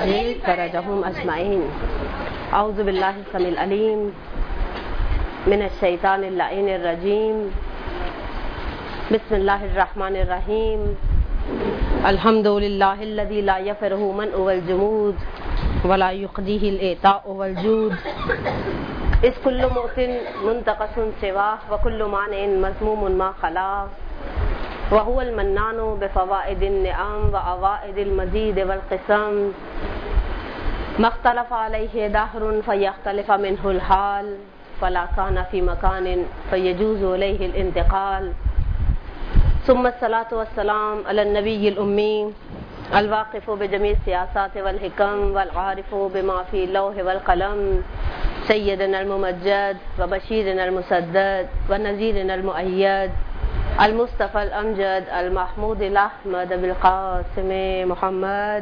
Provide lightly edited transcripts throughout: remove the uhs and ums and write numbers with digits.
وعجل فرجهم أجمعين. أعوذ بالله السميع العليم من الشيطان اللعين الرجيم. بسم الله الرحمن الرحيم. الحمد لله الذي لا يفره منع والجمود ولا يقضيه الإعطاء والجود. إذ كل مؤت منتقص سواه وكل مانع مذموم ما خلا. وهو المنان بفوائد النعم وعوائد المزيد والقسم. ما اختلف عليه دهر فيختلف منه الحال فلا كان في مكان فيجوز عليه الانتقال. ثم الصلاة والسلام على النبي الأمي الواقف بجميع السياسات والحكم والعارف بما في اللوح والقلم سيدنا الممجد وبشيرنا المسدد ونذيرنا المؤيد المصطفى الأمجد المحمود الأحمد بالقاسم محمد.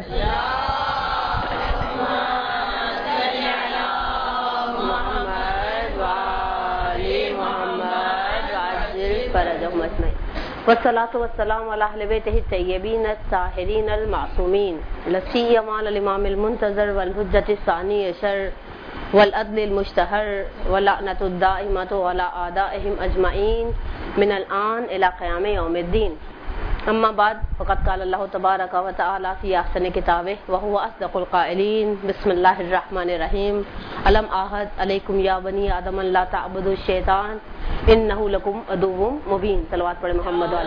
والصلاة والسلام على أهل بيته الطيبين الطاهرين المعصومين لا سيما على الإمام المنتظر والحجة الثاني عشر والعدل المشتهر واللعنة الدائمة على أعدائهم أجمعين من الآن إلى قيام يوم الدين. أما بعد فقد قال الله تبارك وتعالى في أحسن كتابه وهو أصدق القائلين. بسم الله الرحمن الرحيم. ألم أعهد عليكم يا بني آدم لا تعبدوا الشيطان إنه لكم عدو مبين. صلوات پڑھیں محمد والے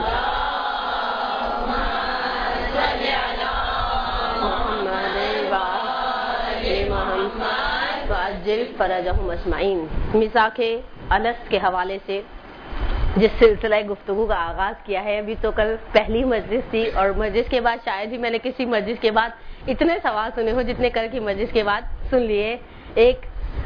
محمد وعجل فرجهم أجمعين. میثاق الست کے حوالے سے جس سلسلہ گفتگو کا آغاز کیا ہے، ابھی تو کل پہلی مجلس تھی اور مجلس کے بعد شاید ہی میں نے کسی مجلس کے بعد اتنے سوال سنے ہو جتنے کل کی مجلس کے بعد سن لیے. ایک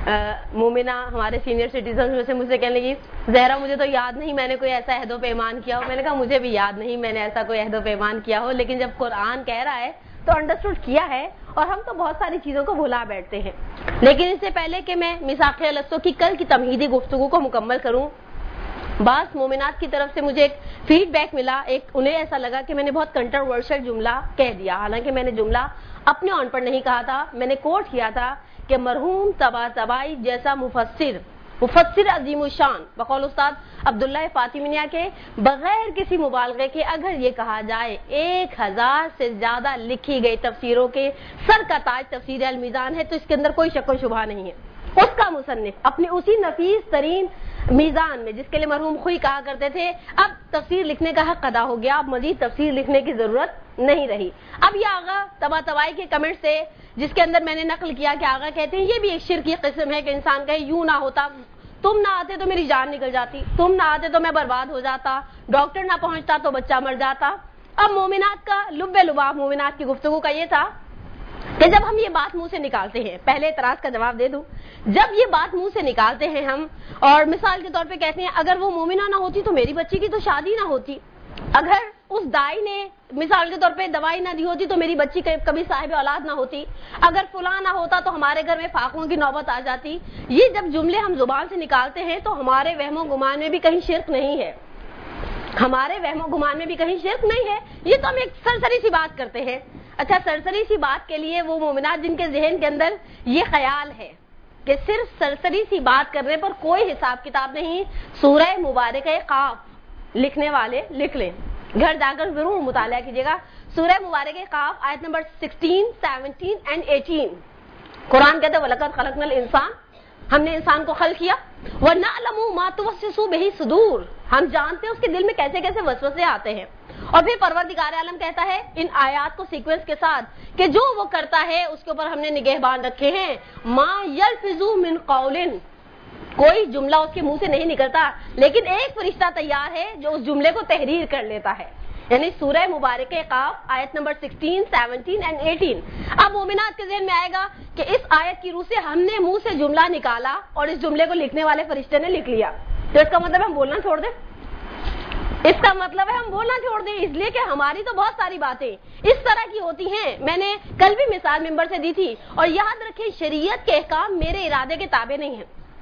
مومنہ ہمارے سینئر سٹیزن میں سے مجھ سے کہنے لگی، زہرا مجھے تو یاد نہیں میں نے کوئی ایسا عہد و پیمان کیا ہو. میں نے کہا مجھے بھی یاد نہیں میں نے ایسا کوئی عہد و پیمان کیا ہو، لیکن جب قرآن کہہ رہا ہے تو انڈرسٹوڈ کیا ہے. اور ہم تو بہت ساری چیزوں کو بھلا بیٹھتے ہیں. لیکن اس سے پہلے کہ میں میثاق الست کی کل کی تمہیدی گفتگو کو مکمل کروں، بعض مومنات کی طرف سے مجھے ایک فیڈ بیک ملا. انہیں ایسا لگا کہ میں نے بہت کنٹروورشل جملہ کہہ دیا، حالانکہ میں نے جملہ اپنے آن پر نہیں کہا تھا. میں نے کوٹ کیا تھا کہ مرحوم طباطبائی جیسا مفسر عظیم الشان بقول استاد عبداللہ فاطمیہ کے بغیر کسی مبالغے کے اگر یہ کہا جائے 1000 سے زیادہ لکھی گئی تفسیروں کے سر کا تاج تفسیر المیزان ہے، تو اس کے اندر کوئی شک و شبہ نہیں ہے. اس کا مصنف اپنے اسی نفیس ترین میزان میں، جس کے لیے مرحوم خوئی کہا کرتے تھے اب تفسیر لکھنے کا حق ادا ہو گیا، اب مزید تفسیر لکھنے کی ضرورت نہیں رہی. اب یہ آغا طباطبائی کے کمنٹ سے جس کے اندر میں نے نقل کیا کہ آغا کہتے ہیں یہ بھی ایک شرک کی قسم ہے کہ انسان کہے یوں نہ ہوتا، تم نہ آتے تو میری جان نکل جاتی، تم نہ آتے تو میں برباد ہو جاتا، ڈاکٹر نہ پہنچتا تو بچہ مر جاتا. اب مومنات کا لب لباب مومنات کی گفتگو کا یہ تھا کہ جب ہم یہ بات منہ سے نکالتے ہیں، پہلے اعتراض کا جواب دے دوں، جب یہ بات منہ سے نکالتے ہیں ہم اور مثال کے طور پہ کہتے ہیں اگر وہ مومنہ نہ ہوتی تو میری بچی کی تو شادی نہ ہوتی، اگر اس دائی نے مثال کے طور پہ دوائی نہ دی ہوتی تو میری بچی کبھی صاحب اولاد نہ ہوتی، اگر فلاں نہ ہوتا تو ہمارے گھر میں فاقوں کی نوبت آ جاتی. یہ جب جملے ہم زبان سے نکالتے ہیں تو ہمارے وہم و گمان میں بھی کہیں شرک نہیں ہے، ہمارے وہم و گمان میں بھی کہیں شرک نہیں ہے. یہ تو ہم ایک سرسری سی بات کرتے ہیں. اچھا، سرسری سی بات کے لیے وہ مومنات جن کے ذہن کے اندر یہ خیال ہے کہ صرف سرسری سی بات کرنے پر کوئی حساب کتاب نہیں، سورہ مبارکہ قاف لکھنے والے لکھ لیں، گھر جا کر ضرور مطالعہ کیجیے گا. سورہ مبارکہ قاف آیت نمبر 16, 17 and 18. قرآن کہتے ہیں وَلَقَدْ خَلَقْنَا الْإِنسَانَ، ہم نے انسان کو خلق کیا، وَنَعْلَمُ مَا تُوَسْوِسُ بِهِ الصُّدُورُ، ہم جانتے ہیں اس کے دل میں کیسے کیسے وسوسے آتے ہیں. اور پھر پروردگار عالم کہتا ہے ان آیات کو سیکوینس کے ساتھ کہ جو وہ کرتا ہے اس کے اوپر ہم نے نگہبان رکھے ہیں. مَا يَلْفِظُ مِنْ قَوْلٍ، کوئی جملہ اس کے منہ سے نہیں نکلتا لیکن ایک فرشتہ تیار ہے جو اس جملے کو تحریر کر لیتا ہے. یعنی سورہ مبارکہ قاف آیت نمبر 16, 17 and 18. اب مومنات کے ذہن میں آئے گا کہ اس آیت کی روح سے ہم نے منہ سے جملہ نکالا اور اس جملے کو لکھنے والے فرشتے نے لکھ لیا، تو اس کا مطلب ہم بولنا چھوڑ دیں، اس کا مطلب ہے ہم بولنا چھوڑ دیں، اس لیے کہ ہماری تو بہت ساری باتیں اس طرح کی ہوتی ہیں. میں نے کل بھی مثال ممبر سے دی تھی. اور یاد رکھیں شریعت کے احکام میرے ارادے کے تابع نہیں ہیں،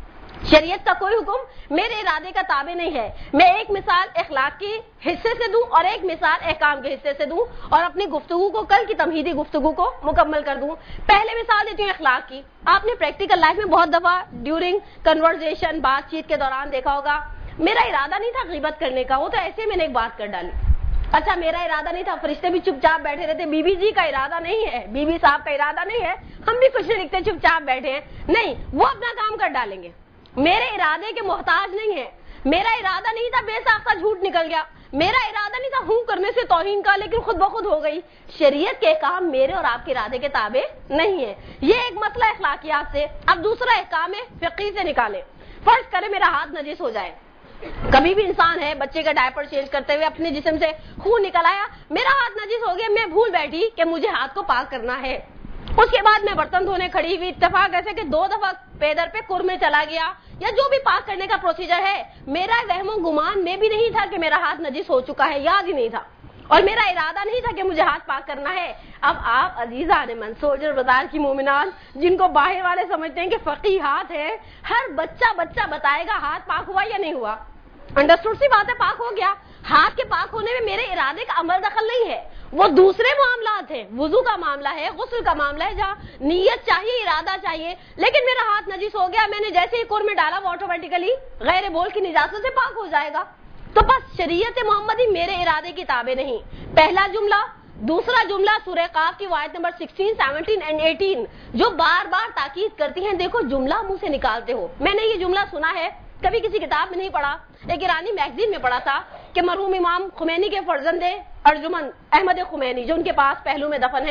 شریعت کا کوئی حکم میرے ارادے کا تابع نہیں ہے. میں ایک مثال اخلاق کے حصے سے دوں اور ایک مثال احکام کے حصے سے دوں اور اپنی گفتگو کو کل کی تمہیدی گفتگو کو مکمل کر دوں. پہلے مثال دیتی ہوں اخلاق کی. آپ نے پریکٹیکل لائف میں بہت دفعہ ڈیورنگ کنورزیشن بات چیت کے دوران دیکھا ہوگا میرا ارادہ نہیں تھا غیبت کرنے کا, وہ تو ایسے میں نے ایک بات کر ڈالی. اچھا میرا ارادہ نہیں تھا, فرشتے بھی چپ چاپ بیٹھے رہتے, بی بی جی کا ارادہ نہیں ہے, بی بی صاحب کا ارادہ نہیں ہے, ہم بھی کچھ نہیں لکھتے چپ چاپ بیٹھے ہیں, نہیں وہ اپنا کام کر ڈالیں گے. میرے ارادے کے محتاج نہیں ہے. میرا ارادہ نہیں تھا بے ساختہ جھوٹ نکل گیا, میرا ارادہ نہیں تھا ہوں کرنے سے توہین کا, لیکن خود بخود ہو گئی. شریعت کے کام میرے اور آپ کے ارادے کے تابع نہیں ہے. یہ ایک مسئلہ اخلاقیات سے. اب دوسرا احکام ہے فقہ سے نکالے. فرض کرے میرا ہاتھ نجس ہو جائے, کبھی بھی انسان ہے بچے کا ڈائپر چینج کرتے ہوئے اپنے جسم سے خون نکل آیا, میرا ہاتھ نجس ہو گیا, میں بھول بیٹھی کہ مجھے ہاتھ کو پاک کرنا ہے. اس کے بعد میں برتن دھونے کھڑی ہوئی, اتفاق ایسے کہ 2 دفعہ پیدر پہ کور میں چلا گیا یا جو بھی پاک کرنے کا پروسیجر ہے, میرا وہم و گمان میں بھی نہیں تھا کہ میرا ہاتھ نجس ہو چکا ہے, یاد ہی نہیں تھا, اور میرا ارادہ نہیں تھا کہ مجھے ہاتھ پاک کرنا ہے. اب آپ عزیزان من سولجر بازار کی مومنات جن کو باہر والے سمجھتے ہیں کہ فقی ہاتھ ہے, ہر بچہ بتائے گا ہاتھ پاک ہوا یا نہیں ہوا. انڈرسٹوڈ سی بات ہے, پاک ہو گیا. ہاتھ کے پاک ہونے میں میرے ارادے کا عمل دخل نہیں ہے, وہ دوسرے معاملات ہیں, وضو کا معاملہ ہے, غسل کا معاملہ ہے, جہاں نیت چاہیے ارادہ چاہیے. لیکن میرا ہاتھ نجس ہو گیا, میں نے جیسے ہی کور میں ڈالا وہ آٹومیٹیکلی غیر بول کی نجاست سے پاک ہو جائے گا. تو بس شریعت محمدی میرے ارادے کی تابع نہیں. پہلا جملہ. دوسرا جملہ سورہ قاف کی آیت نمبر 16, 17 and 18 جو بار بار تاکید کرتی ہیں دیکھو جملہ منہ سے نکالتے ہو. میں نے یہ جملہ سنا ہے, کبھی کسی کتاب میں نہیں پڑھا, ایک ایرانی میگزین میں پڑھا تھا کہ مرحوم امام خمینی کے فرزند ارجمن احمد خمینی جو ان کے پاس پہلو میں دفن ہے,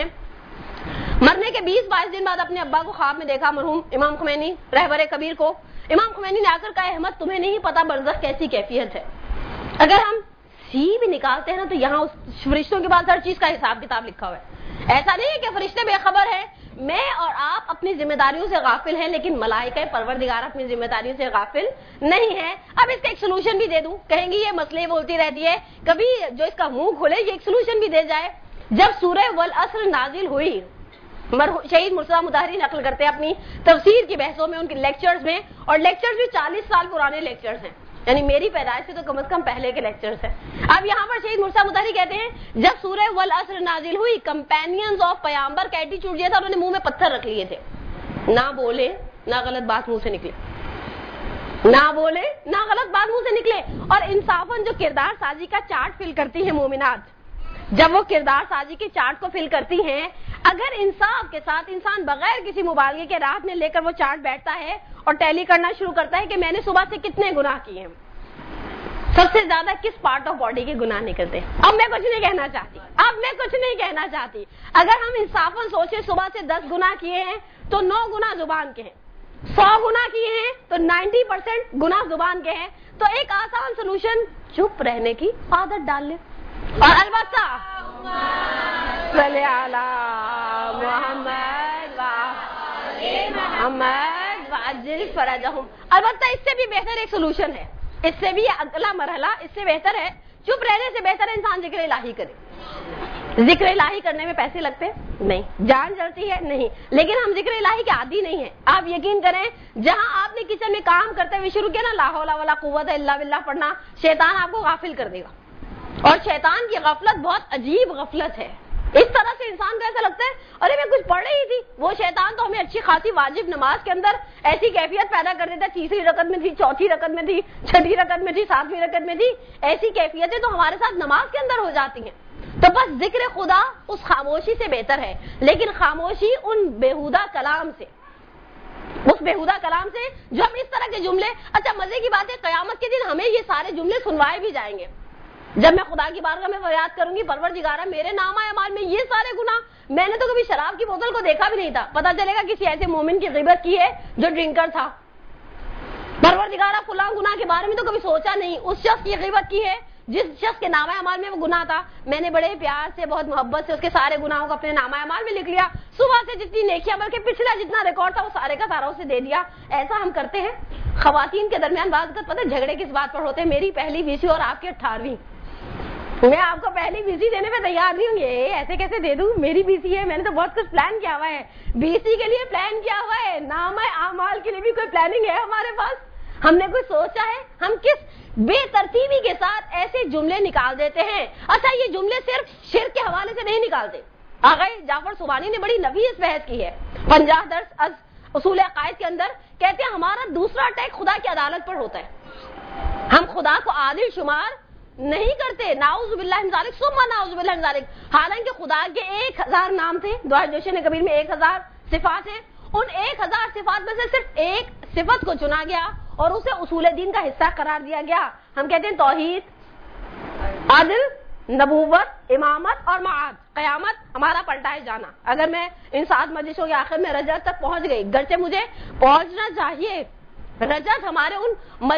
مرنے کے 20-22 دن بعد اپنے ابا کو خواب میں دیکھا مرحوم امام خمینی رہبر کبیر کو. امام خمینی نے آ کر کہا احمد تمہیں نہیں پتا برزخ کیسی کیفیت ہے. اگر ہم سی بھی نکالتے ہیں نا تو یہاں اس فرشتوں کے پاس ہر چیز کا حساب کتاب لکھا ہوا ہے. ایسا نہیں ہے کہ فرشتے بے خبر ہیں, میں اور آپ اپنی ذمہ داریوں سے غافل ہیں, لیکن ملائکہ پروردگار اپنی ذمہ داریوں سے غافل نہیں ہے. اب اس کا ایک سولوشن بھی دے دوں, کہیں گی یہ مسئلے بولتی رہتی ہے, کبھی جو اس کا منہ کھلے یہ ایک سولوشن بھی دے جائے. جب سورہ والعصر نازل ہوئی, شہید مرتضیٰ مطہری نقل کرتے ہیں اپنی تفسیر کی بحثوں میں, ان کے لیکچرز میں, اور لیکچرز بھی 40 سال پرانے لیکچرز ہیں, یعنی میری پیدائش سے تو کم از کم پہلے کے لیکچرز ہیں. اب یہاں پر شہید مرتضیٰ مطہری کہتے ہیں جب سورہ والعصر نازل ہوئی, کمپینینز آف پیغمبر کا ایٹیچیوڈ یہ تھا انہوں نے منہ میں پتھر رکھ لیے تھے, نہ بولے نہ غلط بات منہ سے نکلے, نہ بولے نہ غلط بات منہ سے نکلے. اور انصافاً جو کردار سازی کا چارٹ فل کرتی ہیں مومنات, جب وہ کردار سازی کے چارٹ کو فل کرتی ہیں, اگر انصاف کے ساتھ انسان بغیر کسی مبالغے کے رات میں لے کر وہ چارٹ بیٹھتا ہے اور ٹیلی کرنا شروع کرتا ہے کہ میں نے صبح سے کتنے گناہ کیے ہیں, سب سے زیادہ کس پارٹ آف باڈی کے گناہ نکلتے ہیں. اب میں کچھ نہیں کہنا چاہتی, اگر ہم انصافاً سوچیں صبح سے 10 گناہ کیے ہیں تو 9 گناہ زبان کے ہیں, 100 گناہ کیے ہیں تو 90% گناہ زبان کے ہیں. تو ایک آسان سولوشن چپ رہنے کی عادت ڈال لیں, اور البتہ صلی علی محمد وعجل فرجہم. البتہ اس سے بھی بہتر ایک سولوشن ہے, اس سے بھی اگلا مرحلہ اس سے بہتر ہے. چپ رہنے سے بہتر ہے انسان ذکر الہی کرے. ذکر الہی کرنے میں پیسے لگتے نہیں, جان جلتی ہے نہیں, لیکن ہم ذکر الہی کے عادی نہیں ہیں. آپ یقین کریں جہاں آپ نے کچن میں کام کرتے ہوئے شروع کیا نا لا حول ولا قوت الا باللہ پڑھنا, شیطان آپ کو غافل کر دے گا. اور شیطان کی غفلت بہت عجیب غفلت ہے. اس طرح سے انسان کو ایسا لگتا ہے ارے میں کچھ پڑھ رہی تھی, وہ شیطان تو ہمیں اچھی خاصی واجب نماز کے اندر ایسی کیفیت پیدا کر دیتا ہے, 3ری رکعت میں تھی, 4تھی رکعت میں تھی, 6ٹھی رکعت میں تھی, 7ویں رکعت میں تھی, ایسی کیفیتیں تو ہمارے ساتھ نماز کے اندر ہو جاتی ہیں. تو بس ذکر خدا اس خاموشی سے بہتر ہے, لیکن خاموشی ان بےہودہ کلام سے, اس بےہودہ کلام سے جو ہم اس طرح کے جملے. اچھا مزے کی بات ہے قیامت کے دن ہمیں یہ سارے جملے سنوائے بھی جائیں گے. جب میں خدا کی بارگاہ میں فریاد کروں گی پروردگارا میرے نامہ اعمال میں یہ سارے گناہ, میں نے تو کبھی شراب کی بوتل کو دیکھا بھی نہیں تھا, پتہ چلے گا کسی ایسے مومن کی غیبت کی ہے جو ڈرنکر تھا. پروردگارا فلاں گناہ کے بارے میں تو کبھی سوچا نہیں, اس شخص کی غیبت کی ہے جس شخص کے نامہ اعمال میں وہ گناہ تھا, میں نے بڑے پیار سے بہت محبت سے اس کے سارے گناہوں کو اپنے نامہ اعمال میں لکھ لیا. صبح سے جتنی نیکیاں بلکہ پچھلا جتنا ریکارڈ تھا وہ سارے کا سارا اسے دے دیا. ایسا ہم کرتے ہیں. خواتین کے درمیان بعض اوقات پتہ جھگڑے کس بات پر ہوتے ہیں, میری پہلی بیسی اور آپ کی 18ویں. میں آپ کو پہلی بیسی دینے میں تیار نہیں ہوں, یہ ایسے کیسے دے دوں, میری بیسی ہے, میں نے تو بہت کچھ پلان کیا ہوا ہے, بیسی کے لیے پلان کیا ہوا ہے, نامہ اعمال کے لیے بھی کوئی پلاننگ ہے ہمارے پاس. ہم نے کوئی سوچا ہے؟ ہم کس بے ترتیبی کے ساتھ ایسے جملے نکال دیتے ہیں. اچھا یہ جملے صرف شرک کے حوالے سے نہیں نکالتے. آغا جعفر سبحانی نے بڑی نفیس بحث کی ہے 50 درس از اصول عقائد کے اندر. کہتے ہیں ہمارا دوسرا اٹیک خدا کی عدالت پر ہوتا ہے. ہم خدا کو عادل شمار نہیں کرتے. نعوذ باللہ من ذالک ثم نعوذ باللہ من ذالک. حالانکہ خدا کے 1000 نام تھے. دعا جوشن کبیر میں 1000 صفات ہیں. ان 1000 صفات میں سے صرف ایک صفت کو چنا گیا اور اسے اصول دین کا حصہ قرار دیا گیا. ہم کہتے ہیں توحید, عدل, نبوت, امامت اور معاد. قیامت ہمارا پلٹائے جانا. اگر میں ان 7 مجلسوں کے آخر میں رجعت تک پہنچ گئی, گرچہ مجھے پہنچنا چاہیے, رجعت ہمارے ان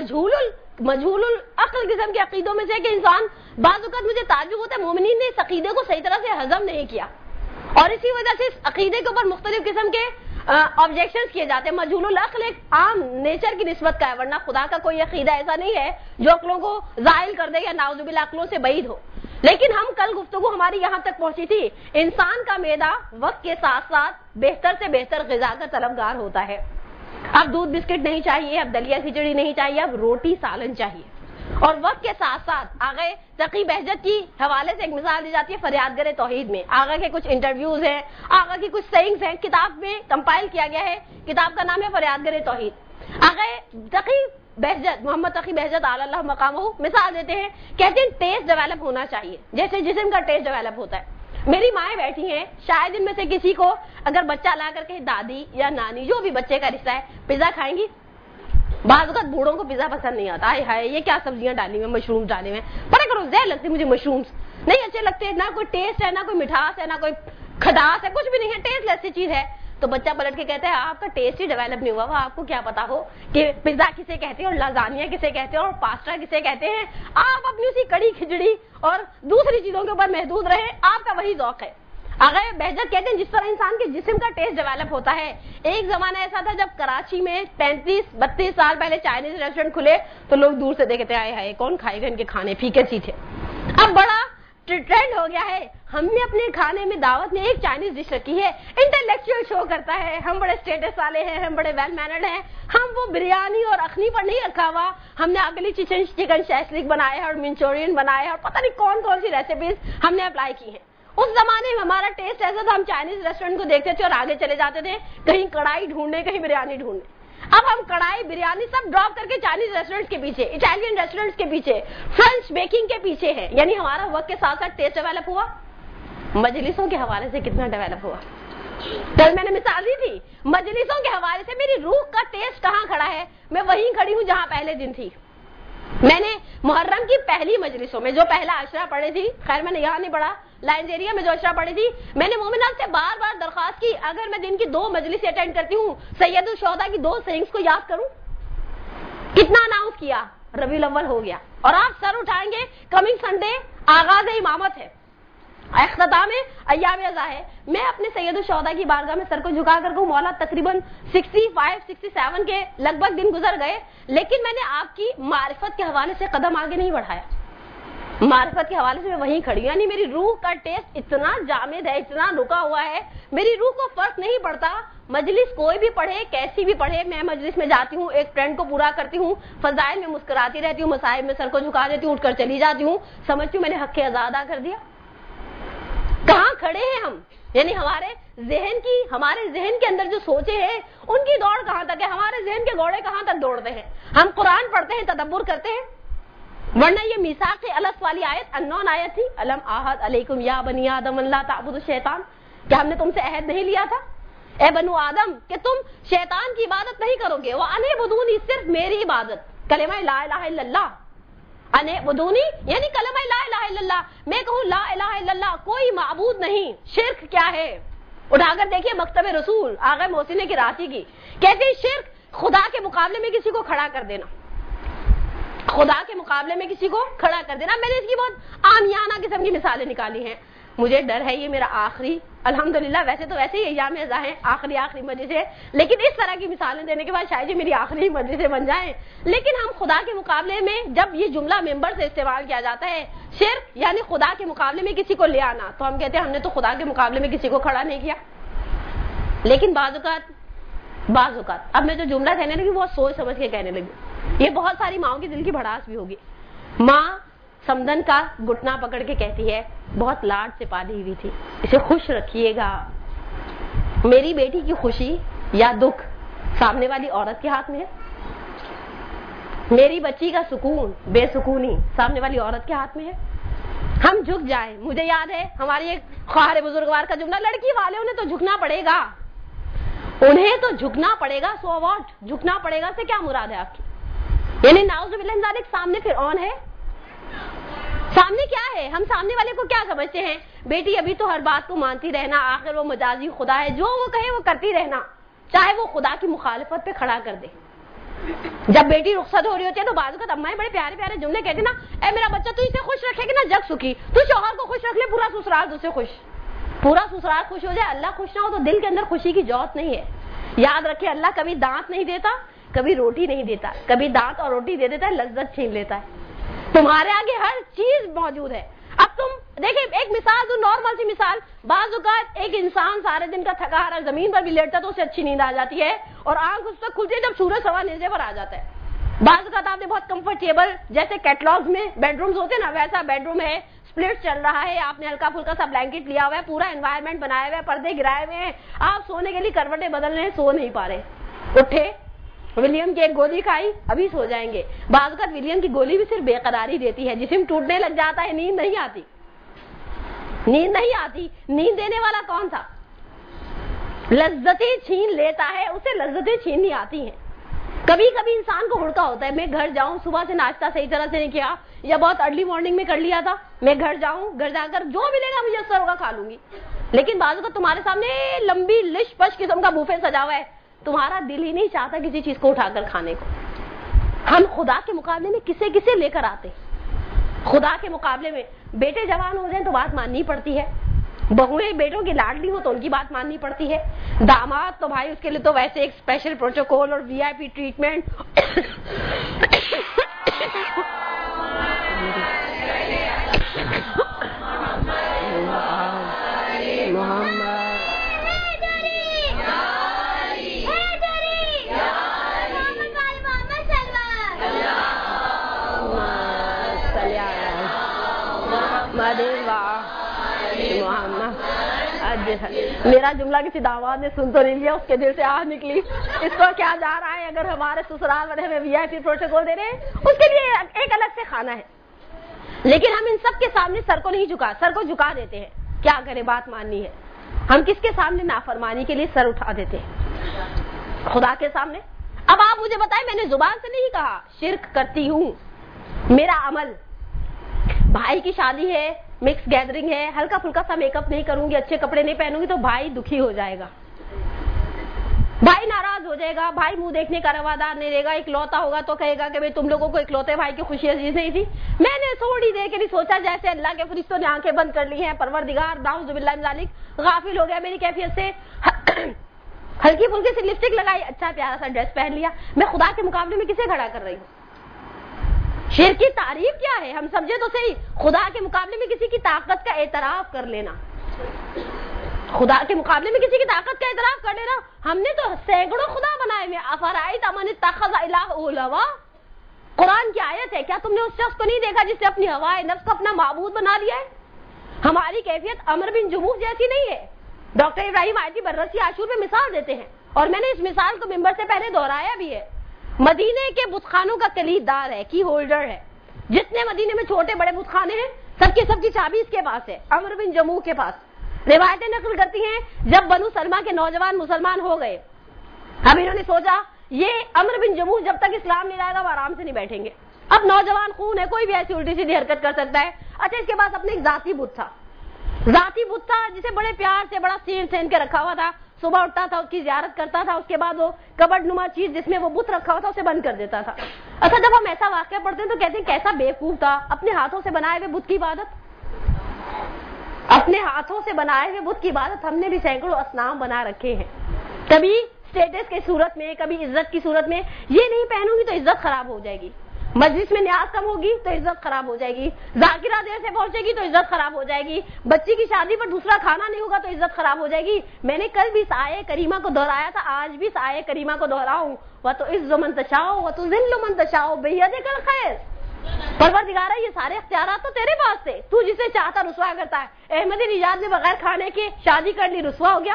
مجہول العقل قسم کے عقیدوں میں سے کہ انسان بعض اوقات مجھے تعجب ہوتا ہے مومنین نے اس عقیدے کو صحیح طرح سے ہضم نہیں کیا اور اسی وجہ سے اس عقیدے کے اوپر مختلف قسم کے آبجیکشنز کیے جاتے ہیں. مجہول العقل ایک عام نیچر کی نسبت کا ہے, ورنہ خدا کا کوئی عقیدہ ایسا نہیں ہے جو عقلوں کو زائل کر دے یا نعوذ باللہ عقلوں سے بعید ہو. لیکن ہم کل گفتگو ہماری یہاں تک پہنچی تھی, انسان کا معدہ وقت کے ساتھ ساتھ بہتر سے بہتر غذا کا طلبگار ہوتا ہے. اب دودھ بسکٹ نہیں چاہیے, اب دلیا کھچڑی نہیں چاہیے, اب روٹی سالن چاہیے. اور وقت کے ساتھ ساتھ آغا تقی بہجت کی حوالے سے ایک مثال دی جاتی ہے فریادگر توحید میں. آغا کے کچھ انٹرویوز ہیں, آغا کی کچھ سینگز ہیں, کتاب میں کمپائل کیا گیا ہے. کتاب کا نام ہے فریادگر توحید. آغا تقی بہجت محمد تقی بہجت اعلی اللہ مقامہ مثال دیتے ہیں, کہتے ہیں ٹیسٹ ڈیولپ ہونا چاہیے جیسے جسم کا ٹیسٹ ڈیولپ ہوتا ہے. میری مائیں بیٹھی ہیں, شاید ان میں سے کسی کو اگر بچہ لا کر کے دادی یا نانی جو بھی بچے کا رشتہ ہے پیزا کھائیں گی. بعض اوقات بوڑھوں کو پیزا پسند نہیں آتا. ہائے یہ کیا سبزیاں ڈالی ہوئی, مشروم ڈالے ہوئے, پتہ کرو زہر لگتی مجھے مشرومس نہیں اچھے لگتے. نہ کوئی ٹیسٹ ہے, نہ کوئی مٹھاس ہے, نہ کوئی کھٹاس ہے, کچھ بھی نہیں ہے, ٹیسٹ لیس سی چیز ہے. تو بچہ پلٹ کے کہتا ہے آپ کا ٹیسٹ ہی ڈیولپ نہیں ہوا, وہ آپ کو کیا پتا ہو کہ پیزا کسے کہتے ہیں اور لازانیہ کسے کہتے ہیں اور پاستا کسے کہتے ہیں. آپ اپنی اسی کڑی کھچڑی اور دوسری چیزوں کے اوپر محدود رہے, آپ کا وہی ذوق ہے. اگر بہجت کہتے ہیں جس طرح انسان کے جسم کا ٹیسٹ ڈیولپ ہوتا ہے. ایک زمانہ ایسا تھا جب کراچی میں 35-32 سال پہلے چائنیز ریسٹورینٹ کھلے تو لوگ دور سے دیکھتے آئے ہائے کون کھائے گا ان کے کھانے, پھیکے سی تھے. اب بڑا ٹرینڈ ہو گیا ہے, ہم نے اپنے کھانے میں دعوت میں ایک چائنیز ڈش رکھی ہے, انٹلیکچوئل شو کرتا ہے, ہم بڑے اسٹیٹس والے ہیں, ہم بڑے ویل مینرڈ ہیں. ہم وہ بریانی اور اخنی پر نہیں رکھا ہوا, ہم نے اگلی چکن شیشلیک بنایا ہے اور منچورین بنایا ہے اور پتہ نہیں کون کون سی ریسیپیز ہم نے اپلائی کی ہیں. اس زمانے میں ہمارا ٹیسٹ ایسا تھا, ہم چائنیز ریسٹورینٹ کو دیکھتے تھے اور آگے چلے جاتے تھے کہیں کڑھائی ڈھونڈنے, کہیں بریانی ڈھونڈنے. اب ہم کڑھائی بریانی سب ڈراپ کر کے چائنیز ریسٹورینٹ کے پیچھے, اٹالین ریسٹورینٹ کے پیچھے, فرینچ بیکنگ کے پیچھے ہیں. یعنی ہمارا وقت کے ساتھ ساتھ ٹیسٹ ڈیولپ ہوا. مجلسوں کے حوالے سے کتنا ڈیولپ ہوا. کل میں نے مثال دی تھی, مجلسوں کے حوالے سے میری روح کا ٹیسٹ کہاں کھڑا ہے, میں وہیں کھڑی ہوں جہاں پہلے دن تھی. میں نے محرم کی پہلی مجلسوں میں جو پہلا عشرہ پڑھی تھی, خیر میں نے یہاں نہیں پڑھا, لائنجیریا میں جو عشرہ پڑھی تھی, میں نے مومنات سے بار بار درخواست کی اگر میں دن کی 2 مجلس اٹینڈ کرتی ہوں سید الشہداء کی 2 سینگز کو یاد کروں. کتنا اناؤنس کیا, ربیع الاول ہو گیا اور آپ سر اٹھائیں گے کمنگ سنڈے آغاز امامت ہے, اختتام ایام ازا ہے. میں اپنے سید الشہداء کی بارگاہ میں سر کو جھکا کر کہوں مولا تقریباً 65-67 کے لگ بھگ دن گزر گئے, لیکن میں نے آپ کی معرفت کے حوالے سے قدم آگے نہیں بڑھایا. معرفت کے حوالے سے میں وہیں کھڑی, یعنی میری روح کا ٹیسٹ اتنا جامد ہے, اتنا رکا ہوا ہے, میری روح کو فرق نہیں پڑتا. مجلس کوئی بھی پڑھے, کیسی بھی پڑھے, میں مجلس میں جاتی ہوں, ایک ٹرینڈ کو پورا کرتی ہوں, فضائل میں مسکراتی رہتی ہوں, مصائب میں سر کو جھکا دیتی ہوں, اٹھ کر چلی جاتی ہوں, سمجھتی ہوں میں نے حق ادا ادا کر دیا. کہاں کھڑے ہیں ہم, یعنی ہمارے ذہن کے اندر جو سوچے ہیں ان کی دوڑ کہاں تک ہے, ہمارے ذہن کے گھوڑے کہاں تک دوڑتے ہیں. ہم قرآن پڑھتے ہیں, تدبر کرتے ہیں, ورنہ یہ میثاق الست والی آیت انون آیت تھی. الم احد علیکم یا بنی آدم اللہ تعبدوا الشیطان, کیا ہم نے تم سے عہد نہیں لیا تھا اے بنو آدم کہ تم شیطان کی عبادت نہیں کرو گے. وان اعبدونی, صرف میری عبادت, کلمہ لا الہ الا اللہ, ان اعبدونی یعنی کلمہ لا الہ الا اللہ. میں کہوں لا الہ الا اللہ, کوئی معبود نہیں. شرک کیا ہے, اٹھا کر دیکھیے مکتب رسول آغا محسن کراچی کی, کہتے ہیں شرک خدا کے مقابلے میں کسی کو کھڑا کر دینا, خدا کے مقابلے میں کسی کو کھڑا کر دینا. میں نے اس کی بہت عامیانہ قسم کی مثالیں نکالی ہیں. مجھے ڈر ہے یہ میرا آخری, الحمدللہ ویسے تو ویسے ہی ایام ازا ہے, آخری مجلس ہے, لیکن اس طرح کی مثالیں دینے کے بعد شاید یہ میری آخری مجلسیں بن جائیں. لیکن ہم خدا کے مقابلے میں جب یہ جملہ ممبر سے استعمال کیا جاتا ہے شرک یعنی خدا کے مقابلے میں کسی کو لے آنا, تو ہم کہتے ہیں ہم نے تو خدا کے مقابلے میں کسی کو کھڑا نہیں کیا. لیکن بعض اوقات اب میں جو جملہ کہنے لگی وہ سوچ سمجھ کے کہنے لگی. یہ بہت ساری ماؤں کی دل کی بھڑاس بھی ہوگی. ماں سمدن کا گھٹنا پکڑ کے کہتی ہے, بہت لاڈ سے پالی ہوئی تھی, اسے خوش رکھیے گا. میری بیٹی کی خوشی یا دکھ سامنے والی عورت کے ہاتھ میں ہے. میری بچی کا سکون بے سکونی سامنے والی عورت کے ہاتھ میں ہے. ہم جھک جائیں. مجھے یاد ہے ہماری ایک خواہر بزرگوار کا جملہ, لڑکی والے انہیں تو جھکنا پڑے گا, انہیں تو جھکنا پڑے گا. سو واٹ, جھکنا پڑے گا سے کیا مراد ہے آپ کی؟ یعنی ناؤز باللہ من ذالک سامنے فرعون ہے. سامنے کیا ہے؟ ہم سامنے والے کو کیا سمجھتے ہیں؟ بیٹی ابھی تو ہر بات کو مانتی رہنا, آخر وہ مجازی خدا ہے, جو وہ کہے وہ کرتی رہنا, چاہے وہ خدا کی مخالفت پہ کھڑا کر دے. جب بیٹی رخصت ہو رہی ہوتی ہے تو بعض اوقات امائیں بڑے پیارے پیارے جملے کہتے نا, اے میرا بچہ تو اسے خوش رکھے گی نا جگ سکھی, تو شوہر کو خوش رکھ لے, پورا سسرال اسے خوش, پورا سسرال خوش ہو جائے. اللہ خوش نہ ہو تو دل کے اندر خوشی کی جوت نہیں ہے. یاد رکھے اللہ کبھی دانت نہیں دیتا, کبھی روٹی نہیں دیتا, کبھی دانت اور روٹی دے دیتا ہے, لذت چھین لیتا ہے. تمہارے آگے ہر چیز موجود ہے. اب تم دیکھیں ایک مثال دو, نارمل سی مثال, بعض اوقات ایک انسان سارے دن کا تھکا ہارا زمین پر بھی لیٹتا تو اسے اچھی نیند آ جاتی ہے, اور آنکھ اس وقت کھلتی ہے جب سورج سوا نیزے پر آ جاتا ہے. بعض اوقات آپ نے بہت کمفرٹیبل, جیسے کیٹلاگز میں بیڈ رومز ہوتے ہیں نا, ویسا بیڈ روم ہے, سپلٹ چل رہا ہے, آپ نے ہلکا پھلکا سا بلینکٹ لیا ہوا ہے, پورا انوائرمنٹ بنایا ہوا ہے, پردے گرائے ہوئے ہیں, آپ سونے کے لیے کروٹیں بدل رہے ہیں, سو نہیں پا رہے. اٹھے, ولیم کی ایک گولی کھائی, ابھی سو جائیں گے. بعض اوقات ولیم کی گولی بھی صرف بے قراری دیتی ہے, جسم ٹوٹنے لگ جاتا ہے, نیند نہیں آتی, نیند نہیں آتی. نیند دینے والا کون تھا؟ لذتیں چھین لیتا ہے, اسے لذتیں چھیننی آتی ہیں. کبھی کبھی انسان کو ہڑکا ہوتا ہے, میں گھر جاؤں, صبح سے ناشتہ صحیح طرح سے نہیں کیا, یا بہت ارلی مارننگ میں کر لیا تھا, میں گھر جاؤں, گھر جا کر جو ملے گا مجھے اثر ہوگا کھا لوں گی. لیکن بعض اوقات تمہارے سامنے لمبی لش پش قسم کا بوفے سجا ہوا ہے, تمہارا دل ہی نہیں چاہتا کسی چیز کو اٹھا کر کھانے کو. ہم خدا کے مقابلے میں کسے کسے لے کر آتے ہیں؟ خدا کے مقابلے میں بیٹے جوان ہو جائیں تو بات ماننی پڑتی ہے, بہویں بیٹوں کی لاڈلی ہو تو ان کی بات ماننی پڑتی ہے, داماد تو بھائی اس کے لیے تو ویسے ایک اسپیشل پروٹوکول اور وی آئی پی ٹریٹمنٹ. میرا جملہ کسی داماد نے سن تو نہیں لیا, اس کے دل سے آہ نکلی, اس کو کیا جا رہا ہے. اگر ہمارے سسرال والے ہمیں وی آئی پی پروٹوکول دے رہے ہیں, اس کے لیے ایک الگ سے کھانا ہے. لیکن ہم ان سب کے سامنے سر کو نہیں جھکا, سر کو جھکا دیتے ہیں. کیا کرے, بات ماننی ہے. ہم کس کے سامنے نافرمانی کے لیے سر اٹھا دیتے ہیں؟ خدا کے سامنے. اب آپ مجھے بتائیں, میں نے زبان سے نہیں کہا شرک کرتی ہوں, میرا عمل, بھائی کی شادی ہے, مکس گیدرنگ ہے, ہلکا پھلکا سا میک اپ نہیں کروں گی, اچھے کپڑے نہیں پہنوں گی تو بھائی دکھی ہو جائے گا, بھائی ناراض ہو جائے گا, بھائی منہ دیکھنے کا روادار نہیں رہے گا. اکلوتا ہوگا تو کہے گا کہ بھئی تم لوگوں کو اکلوتے بھائی کی خوشی عزیز نہیں تھی. میں نے تھوڑی دیر کے لیے سوچا جیسے اللہ کے فرشتوں نے آنکھیں بند کر لی ہیں, پروردگار نعوذ باللہ من ذالک غافل ہو گیا میری کیفیت سے, ہلکی پھلکی سی لپسٹک لگائی, اچھا پیارا سا ڈریس پہن لیا. میں خدا کے مقابلے میں کسے کھڑا کر رہی ہوں؟ شیر کی تعریف کیا ہے؟ ہم سمجھے تو صحیح, خدا کے مقابلے میں کسی کی طاقت کا اعتراف کر لینا, خدا کے مقابلے میں کسی کی طاقت کا اعتراف کر لینا. ہم نے تو سینکڑوں خدا بنائے ہوئے. افرائیت من اتخذ الہہ ہوا, قرآن کی آیت ہے. کیا تم نے اس شخص کو نہیں دیکھا جس نے اپنی ہوائے نفس کو اپنا معبود بنا لیا ہے؟ ہماری کیفیت عمر بن جموح جیسی نہیں ہے. ڈاکٹر ابراہیم آیتی بررسی عاشور میں مثال دیتے ہیں, اور میں نے اس مثال کو ممبر سے پہلے دہرایا بھی ہے. مدینے کے بت خانوں کا کلید دار ہے, کی ہولڈر ہے. جتنے مدینے میں چھوٹے بڑے بت خانے ہیں سب کی چابی اس کے پاس ہے, عمر بن جموح کے پاس. روایتیں نقل کرتی ہیں جب بنو سلمہ کے نوجوان مسلمان ہو گئے, اب انہوں نے سوچا یہ عمر بن جموح جب تک اسلام نہیں لائے گا وہ آرام سے نہیں بیٹھیں گے. اب نوجوان خون ہے, کوئی بھی ایسی الٹی سیدھی حرکت کر سکتا ہے. اچھا, اس کے پاس اپنے ایک ذاتی بت تھا جسے بڑے پیار سے بڑا سین کے رکھا ہوا تھا. صبح اٹھتا تھا, اس کی زیارت کرتا تھا, اس کے بعد وہ کبڈ نما چیز جس میں وہ بت رکھا ہوا تھا اسے بند کر دیتا تھا. اچھا, جب ہم ایسا واقعہ پڑھتے ہیں تو کہتے ہیں کیسا بیوقوف تھا, اپنے ہاتھوں سے بنائے ہوئے بت کی عبادت, اپنے ہاتھوں سے بنائے ہوئے بت کی عبادت. ہم نے بھی سینکڑوں اصنام بنا رکھے ہیں, کبھی اسٹیٹس کی صورت میں, کبھی عزت کی صورت میں. یہ نہیں پہنوں گی تو عزت خراب ہو جائے گی, مجلس میں نیاز کم ہوگی تو عزت خراب ہو جائے گی, ذاکرہ دیر سے پہنچے گی تو عزت خراب ہو جائے گی, بچی کی شادی پر دوسرا کھانا نہیں ہوگا تو عزت خراب ہو جائے گی. میں نے کل بھی اس آیے کریمہ کو دہرایا تھا, آج بھی اس آیے کریمہ کو دہراؤں, وَتُعِزُّ مَن تَشَاءُ وَتُذِلُّ مَن تَشَاءُ بِيَدِكَ الْخَيْرُ. پروردگارہ یہ سارے اختیارات تو تیرے پاس تھے, تو جسے چاہتا رسوا کرتا ہے. احمدی نژاد نے بغیر کھانے کے شادی کر لی, رسوا ہو گیا.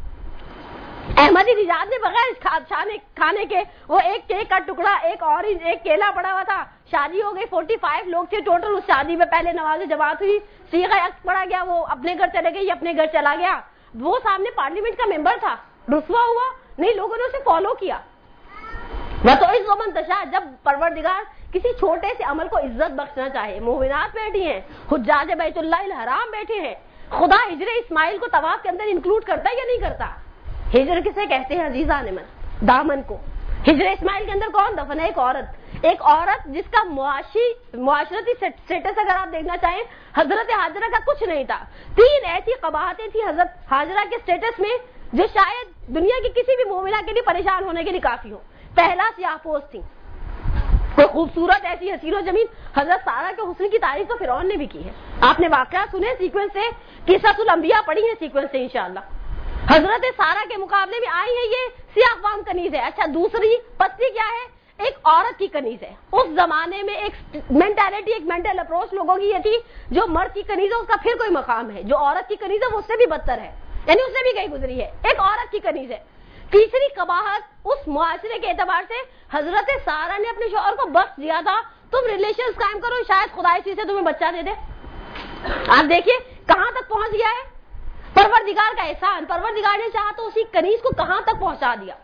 احمدی نژاد نے بغیر کھانے کے, وہ ایک کیک کا ٹکڑا, ایک اورنج, ایک کیلا پڑا ہوا تھا, شادی ہو گئی, 45 لوگ تھے ٹوٹل اس شادی میں. پہلے نماز جماعت ہوئی, صیغہ عقد پڑا گیا, وہ اپنے گھر چلے گئے, یہ اپنے گھر چلا گیا. وہ سامنے پارلیمنٹ کا ممبر تھا, رسوا ہوا نہیں, لوگوں نے اسے فالو کیا. وَتُعِزُّ مَن تَشَاءُ. جب پروردگار کسی چھوٹے سے عمل کو عزت بخشنا چاہے, مومنات بیٹھی ہیں, حجاج بیت اللہ الحرام بیٹھے ہیں, خدا ہجر اسماعیل کو طواف کے اندر انکلوڈ کرتا ہے یا نہیں کرتا؟ ہجر کسے کہتے ہیں عزیزان من, دامن کو. ہجر اسماعیل کے اندر کون دفن ہے؟ ایک عورت جس کا معاشرتی سٹیٹس اگر آپ دیکھنا چاہیں, حضرت حاجرہ کا کچھ نہیں تھا. 3 ایسی قباحتیں تھی حضرت حاجرہ کے سٹیٹس میں جو شاید دنیا کی کسی بھی مومنہ کے لیے پریشان ہونے کے لیے کافی ہو. پہلا, سیاہ پوش تھی, کوئی خوبصورت ایسی حسین و جمیل. حضرت سارہ کے حسن کی تعریف تو فرعون نے بھی کی ہے. آپ نے واقعہ سنے سیکوینس سے, قصص الانبیاء پڑھی ہیں سیکوینس سے انشاءاللہ. حضرت سارہ کے مقابلے میں آئی ہے یہ سیاہ فام کنیز ہے. اچھا, دوسری پتلی کیا ہے؟ ایک عورت کی کنیز ہے. اس زمانے میں ایک مینٹالٹی, ایک مینٹل اپروچ لوگوں کی یہ تھی, جو مرد کی کنیز ہے اس کا پھر کوئی مقام ہے, جو عورت کی کنیز ہے وہ اس سے بھی بدتر ہے, یعنی اس سے بھی کہیں گزری ہے. ایک عورت کی کنیز ہے. تیسری قباحت اس معاشرے کے اعتبار سے, حضرت سارہ نے اپنے شوہر کو بخش دیا تھا, تم ریلیشنز قائم کرو, شاید خدا اسی سے تمہیں بچہ دے دے. آپ دیکھیے کہاں تک پہنچ گیا ہے پروردگار کا احسان. پروردگار نے چاہا تو اسی کنیز کو کہاں تک پہنچا دیا,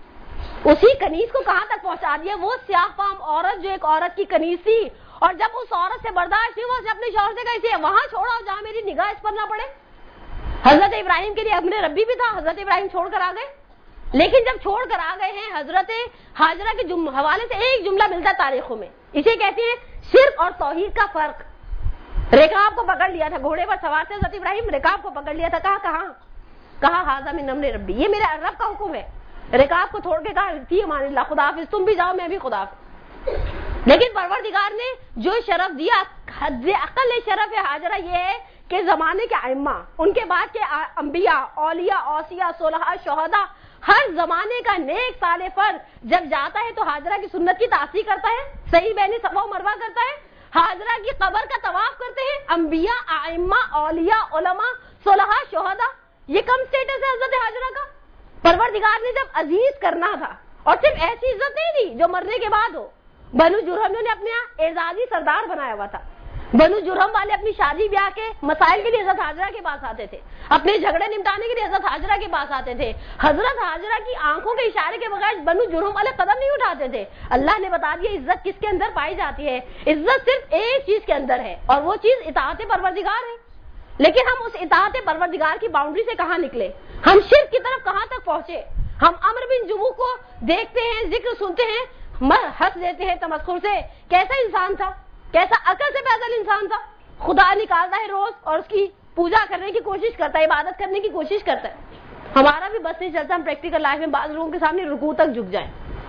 اسی کنیز کو کہاں تک پہنچا دیا. وہ سیاہ فام عورت جو ایک عورت کی کنیز تھی, اور جب اس عورت سے برداشت نہیں, وہ اپنے شوہر سے کہا وہاں چھوڑا جہاں میری نگاہ اس پر نہ پڑے. حضرت ابراہیم کے لیے اپنے ربی بھی تھا, حضرت ابراہیم چھوڑ کر آ گئے. لیکن جب چھوڑ کر آ گئے ہیں, حضرت حاجرہ کے حوالے سے ایک جملہ ملتا ہے تاریخوں میں, اسے کہتے ہیں شرک اور توحید کا فرق. رکاب کو پکڑ لیا تھا, گھوڑے پر سوار تھے حضرت ابراہیم, رکاب کو پکڑ لیا تھا, کہا ھذا من امر ربی, یہ میرے رب کا حکم ہے. رکاب کو چھوڑ کے کہا فی امان اللہ, خدا حافظ, تم بھی جاؤ میں بھی خدا حافظ. لیکن پروردگار نے جو شرف دیا, حد عقل شرف حاجرہ یہ ہے کہ زمانے کے ائمہ, ان کے بعد کے انبیاء, اولیاء, اوصیاء, صلحاء, شہداء, ہر زمانے کا نیک صالح فرد جب جاتا ہے تو حاجرہ کی سنت کی تعصیح کرتا ہے, صحیح بین صفا و مروہ کرتا ہے, حاجرہ کی قبر کا طواف کرتے ہیں. انبیاء, ائمہ, اولیاء, علماء, صلحاء, شہداء, یہ کم سٹیٹس ہے حضرت حاجرہ کا. پروردگار نے جب عزیز کرنا تھا, اور صرف ایسی عزت نہیں دی جو مرنے کے بعد ہو. بنو جرہم نے اپنے اعزازی سردار بنایا ہوا تھا. بنو جرہم والے اپنی شادی بیاہ کے مسائل کے لیے حضرت حاجرہ کے پاس آتے تھے, اپنے جھگڑے نمٹانے کے لیے حضرت حاجرہ کے پاس آتے تھے. حضرت حاجرہ کی آنکھوں کے اشارے کے بغیر بنو جرہم والے قدم نہیں اٹھاتے تھے. اللہ نے بتا دیا عزت کس کے اندر پائی جاتی ہے. عزت صرف ایک چیز کے اندر ہے, اور وہ چیز اطاعت پروردگار ہے. لیکن ہم اس اطاعت پروردگار کی باؤنڈری سے کہاں نکلے, ہم شرک کی طرف کہاں تک پہنچے. ہم عمرو بن جموح کو دیکھتے ہیں, ذکر سنتے ہیں, ہنس دیتے ہیں تمسخر سے. کیسا انسان تھا, کیسا عقل سے پیدل انسان تھا. خدا نکالتا ہے روز اور اس کی پوجا کرنے کی کوشش کرتا ہے, عبادت کرنے کی کوشش کرتا ہے. ہمارا بھی بس نہیں چلتا, ہم پریکٹیکل لائف میں بعض لوگوں کے سامنے رکوع تک جھک جائیں.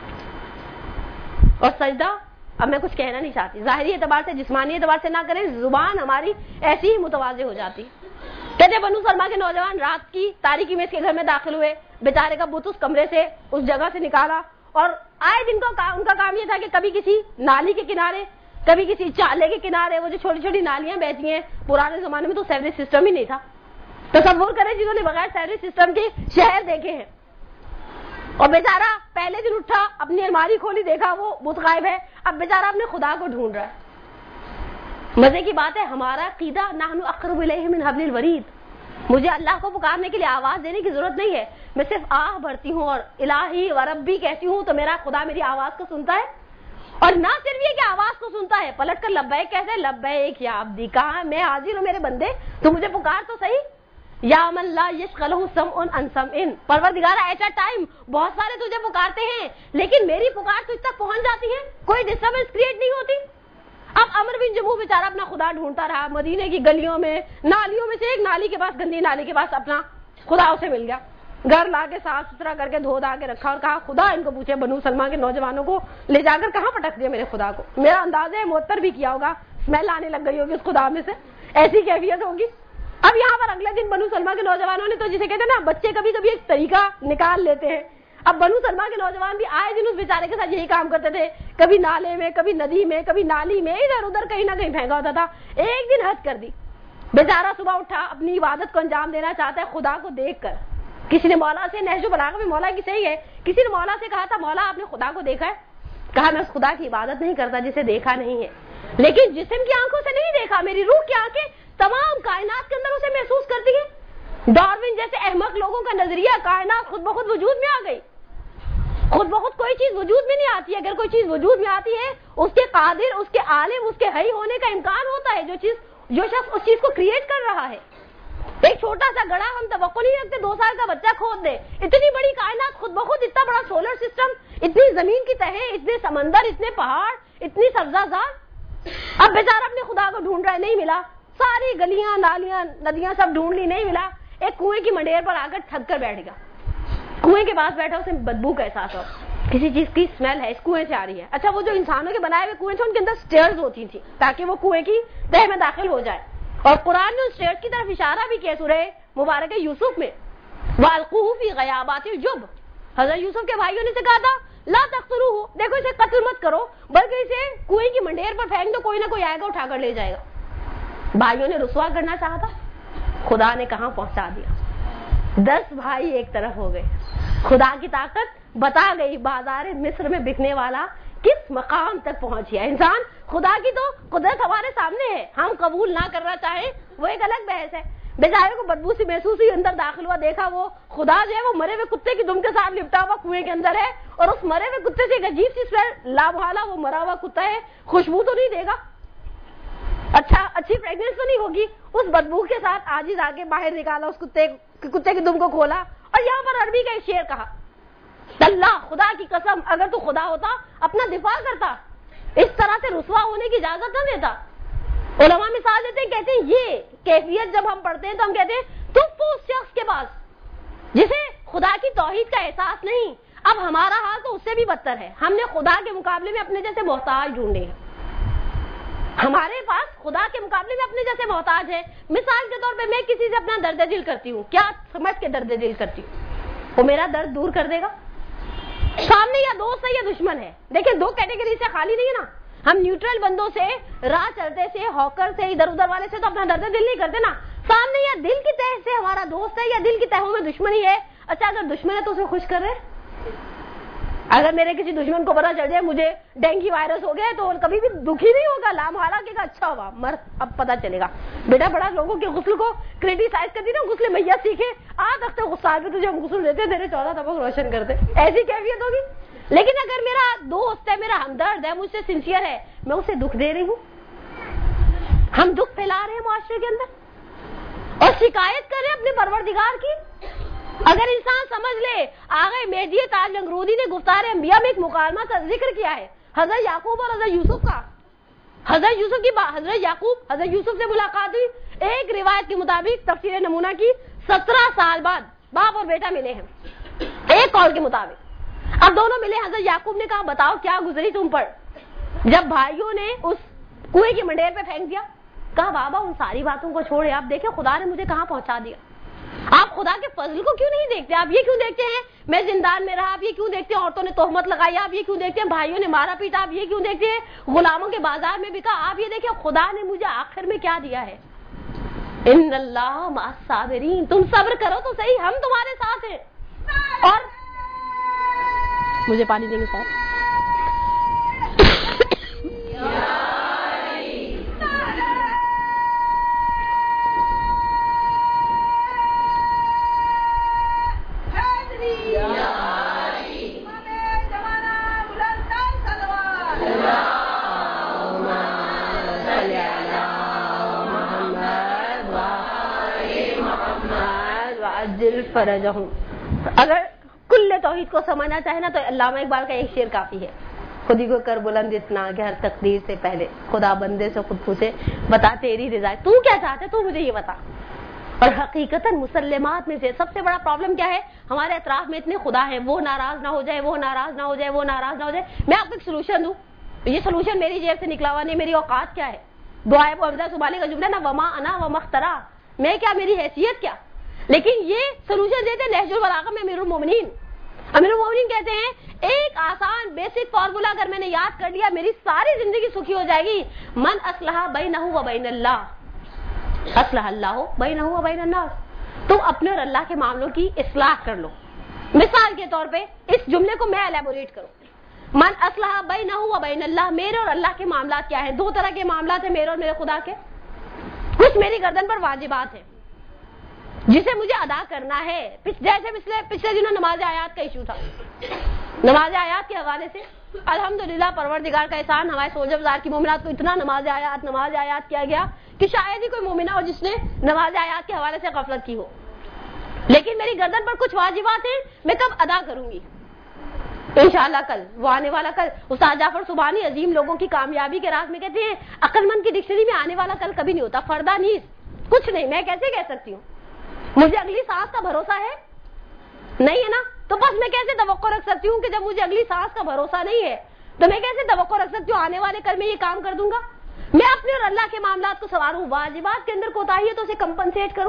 اور سجدہ, اب میں کچھ کہنا نہیں چاہتی, ظاہری اعتبار سے, جسمانی اعتبار سے نہ کریں, زبان ہماری ایسی ہی متواضع ہو جاتی. کہتے بنو سلمہ کے نوجوان رات کی تاریکی میں اس کے گھر میں داخل ہوئے, بیچارے کا بت اس کمرے سے, اس جگہ سے نکالا, اور آئے دن کو ان کا کام یہ تھا کہ کبھی کسی نالی کے کنارے, کبھی کسی چالے کے کنارے, وہ جو چھوٹی چھوٹی نالیاں بہتی ہیں, پرانے زمانے میں تو سیوریج سسٹم ہی نہیں تھا. تصور کریں جنہوں نے بغیر سیوریج سسٹم کے شہر دیکھے ہیں. اور بیچارہ پہلے دن اٹھا, اپنی الماری کھولی, دیکھا وہ بت غائب ہے. اب بیچارہ اپنے خدا کو ڈھونڈ رہا ہے. مزے کی بات ہے, ہمارا عقیدہ نحن اقرب الیہ من حبل الورید. مجھے اللہ کو پکارنے کے لیے آواز دینے کی ضرورت نہیں ہے, میں صرف آہ بھرتی ہوں اور الہی و ربی کہتی ہوں تو میرا خدا میری آواز کو سنتا ہے. اور نہ صرف یہ کہ آواز کو سنتا ہے, پلٹ کر لبیک کہتے ہیں, لبیک یا عبدی, کہاں میں حاضر ہوں میرے بندے, تو مجھے پکار تو صحیح. یا من لا یشغلہ سمع عن سمع, پروردگار ایٹ اے ٹائم بہت سارے تجھے پکارتے ہیں, لیکن میری پکار تجھ تک پہنچ جاتی ہے, کوئی ڈسٹربنس کریٹ نہیں ہوتی. اب عمرو بن جموح بیچارہ اپنا خدا ڈھونڈتا رہا, مدینے کی گلیوں میں, نالیوں میں سے ایک نالی کے پاس, گندی نالی کے پاس اپنا خدا اسے مل گیا. گھر لا کے صاف ستھرا کر کے دھو دھا کے رکھا اور کہا خدا ان کو پوچھے بنو سلمہ کے نوجوانوں کو لے جا کر کہاں پٹک دیا میرے خدا کو. میرا اندازہ ہے معطر بھی کیا ہوگا, اسمیل آنے لگ گئی ہوگی اس خدا میں سے, ایسی کیفیت ہوگی. اب یہاں پر اگلے دن بنو سلمہ کے نوجوانوں نے تو جسے کہتے ہیں نا بچے کبھی کبھی ایک طریقہ نکال لیتے ہیں, اب بنو سلمہ کے نوجوان بھی آئے دن اس بیچارے کے ساتھ یہی کام کرتے تھے, کبھی نالے میں, کبھی ندی میں, کبھی نالی میں, ادھر ادھر کہیں نہ کہیں پھینکا ہوتا تھا. ایک دن حد کر دی, بیچارہ صبح اٹھا, اپنی عبادت کو انجام دینا چاہتا ہے خدا کو دیکھ کر. کسی نے مولا سے, نہج البلاغہ میں مولا کی صحیح ہے, کسی نے مولا سے کہا تھا مولا آپ نے خدا کو دیکھا ہے؟ کہا میں اس خدا کی عبادت نہیں کرتا جسے دیکھا نہیں ہے, لیکن جسم کی آنکھوں سے نہیں دیکھا, میری روح کی آنکھیں تمام کائنات کے اندر اسے محسوس کرتی ہے. ڈارون جیسے احمق لوگوں کا نظریہ کائنات خود بخود وجود میں آ گئی. خود بخود کوئی چیز وجود میں نہیں آتی ہے, اگر کوئی چیز وجود میں آتی ہے اس کے قادر, اس کے عالم, اس کے حی ہونے کا امکان ہوتا ہے. جو شخص اس چیز کو کریٹ کر رہا ہے, ایک چھوٹا سا گڑھا ہم توقع نہیں رکھتے 2 سال کا بچہ کھود دے, اتنی بڑی کائنات خود بخود, اتنا بڑا سولر سسٹم, اتنی زمین کی تہیں, اتنے سمندر, اتنے پہاڑ, اتنی سبزہ زار. اب بیچارہ اپنے خدا کو ڈھونڈ رہا ہے, نہیں ملا. ساری گلیاں نالیاں ندیاں سب ڈھونڈ لی, نہیں ملا. ایک کنویں کی منڈیر پر آ کر تھک کر بیٹھ گیا. کنویں کے پاس بیٹھا, اسے بدبو کا احساس ہو, کسی چیز کی اسمیل ہے, اس کنویں سے آ رہی ہے. اچھا وہ جو انسانوں کے بنائے ہوئے کنویں تھے ان کے اندر سٹیئرز ہوتی تھی تاکہ وہ کنویں کی تہ میں داخل ہو جائے, اور قرآن نے اس سٹیئرز کی طرف اشارہ بھی کیا سورہ مبارک یوسف میں, وَأَلْقُوهُ فِي غَيَابَاتِ الْجُبِّ. حضرت یوسف کے بھائیوں نے سے کہا تھا لا تقتلوه, دیکھو اسے قتل مت کرو بلکہ اسے کنویں کی منڈیر پر پھینک دو, کوئی نہ کوئی آئے گا اٹھا کر لے جائے گا. بھائیوں نے رسوا کرنا چاہا تھا, خدا نے کہاں پہنچا دیا. 10 بھائی ایک طرف ہو گئے. خدا کی طاقت بتا گئی بازار مصر میں بکنے والا کس مقام تک پہنچ گیا. انسان خدا کی تو قدرت ہمارے سامنے ہے, ہم قبول نہ کرنا چاہیں وہ ایک الگ بحث ہے. بیچارے کو بدبو سی محسوس ہوئی, اندر داخل ہوا, دیکھا وہ خدا جو ہے وہ مرے ہوئے کتے کی دم کے ساتھ لپٹا ہوا کنویں کے اندر ہے, اور اس مرے ہوئے کتے سے ایک عجیب سی اسمیل, لامحالہ وہ مرا ہوا کتا ہے, خوشبو تو نہیں دے گا, اچھی فریگنس تو نہیں ہوگی. اس بدبو کے ساتھ عاجز آگے باہر نکالا, اس کتے کی دم کو کھولا, اور یہاں پر عربی کا ایک شعر کہا, اللہ خدا کی قسم اگر تو خدا ہوتا اپنا دفاع کرتا, اس طرح سے رسوا ہونے کی اجازت نہ دیتا. علماء مثال دیتے ہیں, کہتے ہیں یہ کیفیت جب ہم پڑھتے ہیں تو ہم کہتے ہیں تم اس شخص کے پاس جسے خدا کی توحید کا احساس نہیں. اب ہمارا حال تو اس سے بھی بدتر ہے, ہم نے خدا کے مقابلے میں اپنے جیسے محتاج ڈھونڈے ہیں. ہمارے پاس خدا کے مقابلے میں اپنے جیسے محتاج ہے. مثال کے طور پہ میں کسی سے اپنا درد دل کرتی ہوں, کیا سمجھ کے درد دل کرتی ہوں, وہ میرا درد دور کر دے گا؟ سامنے یا دوست ہے یا دشمن ہے. دیکھیں 2 کیٹیگری سے خالی نہیں ہے نا. ہم نیوٹرل بندوں سے, راہ چلتے سے, ہاکر سے, ادھر ادھر والے سے تو اپنا درد دل نہیں کرتے نا. سامنے یا دل کی تہ سے ہمارا دوست ہے یا دل کی تہوں میں دشمنی ہے. اچھا اگر دشمن ہے تو اسے خوش کر رہے. اگر میرے کسی دشمن کو پتا چل جائے مجھے ڈینگی وائرس ہو گیا تو کبھی بھی دکھی نہیں ہوگا, لامحالہ کہے گا اچھا ہوا مر, اب پتا چلے گا. بیٹا بڑا لوگوں کے غسل کو کریٹیسائز کرتی نا, غسل میت سیکھے, تختے غسال پہ تجھے ہم غسل دیتے, تیرے 14 طبق روشن کرتے, ایسی کیفیت ہوگی. لیکن اگر میرا دوست ہے, میرا ہمدرد ہے, مجھ سے سنسیئر ہے, میں اسے دکھ دے رہی ہوں, ہم دکھ پھیلا رہے ہیں معاشرے کے اندر اور شکایت کر رہے ہیں اپنے پروردگار کی. اگر انسان سمجھ لے, آگے مہدی تاج لنگرودی نے گفتار انبیاء میں ایک مکالمہ کا ذکر کیا ہے, حضرت یعقوب اور حضرت یوسف کا. حضرت یوسف سے ملاقات ہوئی. ایک روایت کے مطابق تفسیر نمونہ کی 17 سال بعد باپ اور بیٹا ملے ہیں, ایک قول کے مطابق. اب دونوں ملے, حضرت یعقوب نے کہا بتاؤ کیا گزری تم پر, جب بھائیوں نے اس کنویں کی منڈیر پہ پھینک دیا. کہا بابا ان ساری باتوں کو چھوڑے, آپ دیکھیں خدا نے مجھے کہاں پہنچا دیا. آپ خدا کے فضل کو کیوں نہیں دیکھتے؟ آپ یہ کیوں دیکھتے ہیں میں زندان میں رہا, آپ یہ کیوں دیکھتے ہیں عورتوں نے تہمت لگائی, آپ یہ کیوں دیکھتے ہیں بھائیوں نے مارا پیٹا, آپ یہ کیوں دیکھتے ہیں غلاموں کے بازار میں بکا, آپ یہ دیکھیں خدا نے مجھے آخر میں کیا دیا ہے. ان اللہ مع الصابرین, تم صبر کرو تو صحیح, ہم تمہارے ساتھ ہیں. اور مجھے پانی دیں گے صاحب. فرجہم. اگر کل توحید کو سمجھنا چاہے نا تو علامہ اقبال کا ایک شعر کافی ہے, خودی کو کر بلند اتنا کہ ہر تقدیر سے پہلے خدا بندے سے خود پوچھے بتا تیری رضا, تو کیا چاہتے تو مجھے یہ بتا. اور حقیقتاً مسلمات میں سے سب سے بڑا پرابلم کیا ہے؟ ہمارے اطراف میں اتنے خدا ہیں، وہ ناراض نہ ہو جائے، وہ ناراض نہ ہو جائے، وہ ناراض نہ ہو جائے. میں آپ کو ایک سولوشن دوں، یہ سولوشن میری جیب سے نکلا ہوا نہیں، میری اوقات کیا ہے. دعائے حمزہ سبحانی کا جملہ نا، وما انا وما اخترا، میں کیا، میری حیثیت کیا. لیکن یہ سولوشن دیتے ہیں نہج البلاغہ میں امیر المومنین. امیر المومنین کہتے ہیں ایک آسان بیسک فارمولا اگر میں نے یاد کر لیا میری ساری زندگی سکھی ہو جائے گی. من اصلح بینہ و بین اللہ اصلح اللہ بینہ و بین الناس. تم اپنے اور اللہ کے معاملوں کی اصلاح کر لو. مثال کے طور پہ اس جملے کو میں الیبوریٹ کروں. من اصلح بینہ و بین اللہ، میرے اور اللہ کے معاملات کیا ہیں؟ دو طرح کے معاملات ہیں میرے اور میرے خدا کے. کچھ میری گردن پر واجبات ہیں جسے مجھے ادا کرنا ہے، جیسے پچھلے دنوں نماز آیات کا ایشو تھا. نماز آیات کے حوالے سے الحمدللہ پروردگار کا احسان، ہمارے سولجر بازار کی مومنات کو اتنا نماز آیات کیا گیا کہ شاید ہی کوئی مومنہ ہو جس نے نماز آیات کے حوالے سے غفلت کی ہو. لیکن میری گردن پر کچھ واجبات ہیں، میں کب ادا کروں گی؟ انشاءاللہ کل، وہ آنے والا کل. استاد جعفر سبحانی عظیم لوگوں کی کامیابی کے راز میں کہتے ہیں عقل مند کی ڈکشنری میں آنے والا کل کبھی نہیں ہوتا. فردہ نیز کچھ نہیں. میں کیسے کہہ سکتی ہوں؟ مجھے اگلی سانس کا بھروسہ ہے نہیں ہے نا، تو بس میں کیسے توقع رکھ سکتی ہوں کہ جب مجھے اگلی سانس کا بھروسہ نہیں ہے تو میں کیسے توقع رکھ سکتی ہوں آنے والے کل میں یہ کام کر دوں گا؟ میں اپنے اور اللہ کے معاملات کو سنواروں. واجبات کے اندر کوتاہی ہے تو اسے کمپنسیٹ کروں.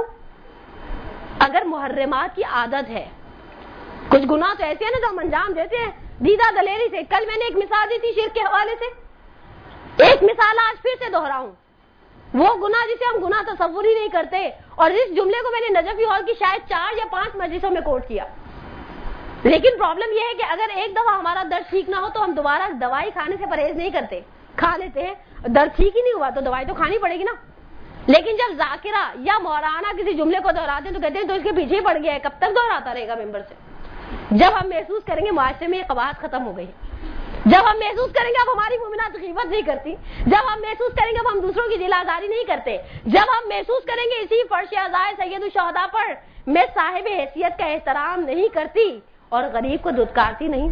اگر محرمات کی عادت ہے، کچھ گناہ تو ایسے ہیں نا جو ہم انجام دیتے ہیں دیدہ دلیری سے. کل میں نے ایک مثال دی تھی شرک کے حوالے سے، ایک مثال آج پھر سے دہراؤں. وہ گناہ جسے ہم گناہ تصور ہی نہیں کرتے، اور اس جملے کو میں نے نجفی ہال کی شاید 4 یا 5 مجلسوں میں کوٹ کیا. لیکن پرابلم یہ ہے کہ اگر ایک دفعہ ہمارا درد ٹھیک نہ ہو تو ہم دوبارہ دوائی کھانے سے پرہیز نہیں کرتے، کھا لیتے ہیں. درد ٹھیک ہی نہیں ہوا تو دوائی تو کھانی پڑے گی نا. لیکن جب ذاکرہ یا مولانا کسی جملے کو دہراتے ہیں تو کہتے ہیں تو اس کے پیچھے ہی پڑ گیا ہے، کب تک دہراتا رہے گا ممبر سے. جب ہم محسوس کریں گے معاشرے میں یہ قباحت ختم ہو گئی، جب ہم محسوس کریں گے اب ہماری مومنات غیبت نہیں کرتی، جب ہم محسوس کریں گے اب ہم دوسروں کی دل آزاری نہیں کرتے، جب ہم محسوس کریں گے اسی فرش عزائے سید الشہداء پر میں صاحب حیثیت کا احترام نہیں کرتی اور غریب کو دھتکارتی نہیں.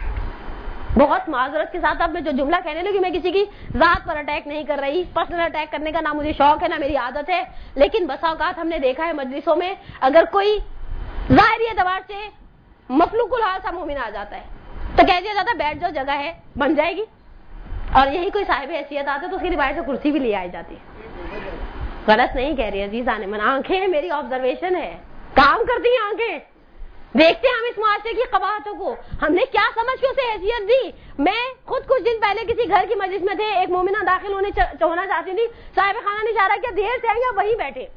بہت معذرت کے ساتھ اب میں جو جملہ کہنے لگی، میں کسی کی ذات پر اٹیک نہیں کر رہی. پرسنل اٹیک کرنے کا نہ مجھے شوق ہے نہ میری عادت ہے. لیکن بسا اوقات ہم نے دیکھا ہے مجلسوں میں اگر کوئی ظاہری اعتبار سے مخلوق الحال سا مومن آ جاتا ہے تو کہہ دیا جاتا ہے بیٹھ جو جگہ ہے بن جائے گی، اور یہی کوئی صاحب حیثیت آتا ہے تو اس کی روایت سے کرسی بھی لے آئی جاتی ہے. غلط نہیں کہہ رہی عزیزان من، آنکھیں میری آبزرویشن ہے، کام کرتی ہیں آنکھیں. دیکھتے ہیں ہم اس معاشرے کی قباحتوں کو، ہم نے کیا سمجھ کے اسے حیثیت دی. میں خود کچھ دن پہلے کسی گھر کی مجلس میں تھے، ایک مومنہ داخل ہونا چاہتی تھی، صاحب خانہ نے اشارہ کیا دیر سے آئی یا وہیں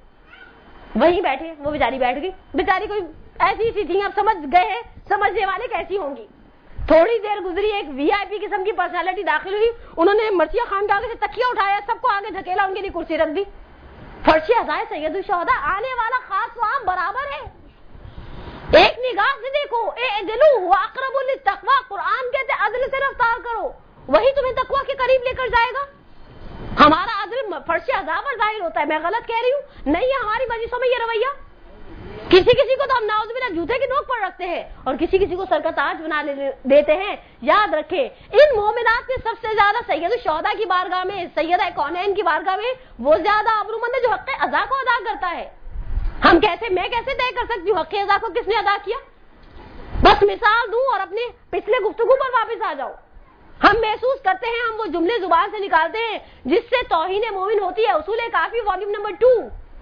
بیٹھے. وہ بیچاری بیٹھ گئی. بیچاری کوئی ایسی سی تھی، اب سمجھ گئے ہیں سمجھنے والے کیسی ہوں گی. تھوڑی دیر گزری، ایک وی آئی پی قسم کی پرسنالٹی داخل ہوئی، انہوں نے مرثیہ خان کے آگے سے تکیہ اٹھایا، سب کو آگے دھکیلا، ان کے لیے کرسی رکھ دی. فرش عزائے سید الشہداء، آنے والا خاص و عام برابر ہے. ایک نگاہ سے دیکھو، اعدلوا واقربوا للتقوی. قرآن کہتے ہیں عدل سے رفتار کرو، وہی تمہیں تقوی کے قریب لے کر جائے گا. ہمارا عدل فرش عزا پر ظاہر ہوتا ہے. میں غلط کہہ رہی ہوں؟ نہیں ہے ہماری مجلسوں میں یہ رویہ. کسی کو تو ہم نعوذ باللہ جوتے کی نوک پر رکھتے ہیں اور کسی کو سر کا تاج بنا دیتے ہیں. یاد رکھیں ان مومنات میں سب سے زیادہ سید الشہداء کی بارگاہ میں، سیدہ کونین کی بارگاہ میں وہ زیادہ آبرومند ہے جو حق ادا کو ادا کرتا ہے. میں کیسے طے کر سکتی ہوں حق ادا کو کس نے ادا کیا؟ بس مثال دوں اور اپنے پچھلے گفتگو پر واپس آ جاؤ. ہم محسوس کرتے ہیں، ہم وہ جملے زبان سے نکالتے ہیں جس سے توہین مومن ہوتی ہے. اصول کافی والیوم نمبر 2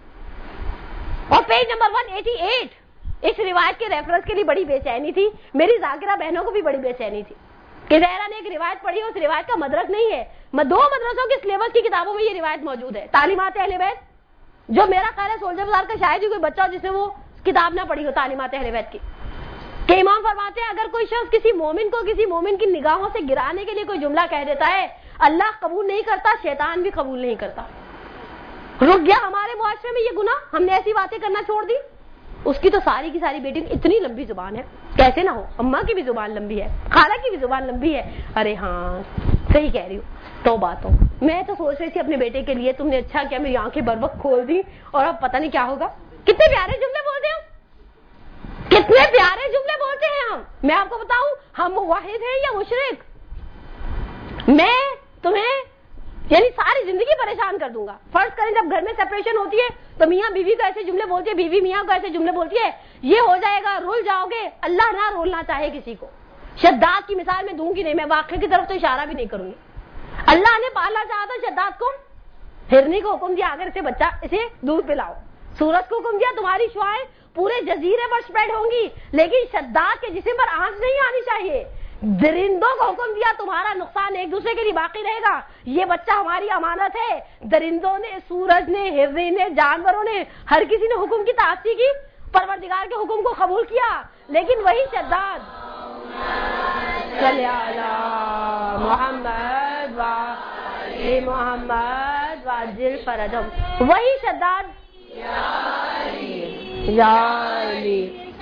اور پیج نمبر 188. اس روایت کے ریفرنس کے لیے بڑی بے چینی تھی، میری ذاکرہ بہنوں کو بھی بڑی بے چینی تھی کہ زہرا نے ایک روایت پڑھی، اس روایت کا مدرک نہیں ہے. 2 مدرسوں کے سلیبس کی کتابوں میں یہ روایت موجود ہے، تعلیمات اہل بیت، جو میرا خیال ہے سولجر بازار کا شاید ہی کوئی بچہ جس نے وہ کتاب نہ پڑھی ہو تعلیمات اہل بیت کی، کہ امام فرماتے ہیں اگر کوئی شخص کسی مومن کی نگاہوں سے گرانے کے لیے کوئی جملہ کہہ دیتا ہے، اللہ قبول نہیں کرتا، شیطان بھی قبول نہیں کرتا. رک گیا ہمارے معاشرے میں یہ گناہ، ہم نے ایسی باتیں کرنا چھوڑ دی. اس کی تو ساری کی ساری بیٹی اتنی لمبی زبان ہے، کیسے نہ ہو، اماں کی بھی زبان لمبی ہے، خالہ کی بھی زبان لمبی ہے. ارے ہاں صحیح کہہ رہی ہوں، تو باتوں میں تو سوچ رہی تھی اپنے بیٹے کے لیے تم نے اچھا کیا میری آنکھیں بر وقت کھول دی، اور اب پتہ نہیں کیا ہوگا. کتنے پیارے جملے بولتے ہیں ہم، کتنے پیارے جملے بولتے ہیں ہم. میں آپ کو بتاؤں ہم واحد ہیں یا مشرک. میں تمہیں یعنی ساری زندگی پریشان کر دوں گا. فرض کریں جب گھر میں سیپریشن ہوتی ہے تو میاں بیوی کو ایسے جملے بولتی ہے, بیوی میاں کو ایسے جملے بولتی ہے, یہ ہو جائے گا, رول جاؤ گے. اللہ نہ رولنا چاہے کسی کو. شداد کی مثال میں دوں گی نہیں, میں واقعے کی طرف تو اشارہ بھی نہیں کروں گی. اللہ نے پالنا چاہا تو شداد کو, ہرنی کو حکم دیا اگر اسے دودھ پلاؤ. سورج کو حکم دیا تمہاری شعاعیں پورے جزیرے پر سپریڈ ہوں گی, لیکن شداد کے جسم پر آنچ نہیں آنی چاہیے. درندوں کو حکم دیا تمہارا نقصان ایک دوسرے کے لیے باقی رہے گا, یہ بچہ ہماری امانت ہے. درندوں نے, سورج نے, ہرنی نے, جانوروں نے, ہر کسی نے حکم کی تعصی کی, پروردگار کے حکم کو قبول کیا. لیکن وہی شداد صلی اللہ محمد و محمد واجل فرجم, وہی شداد یا علی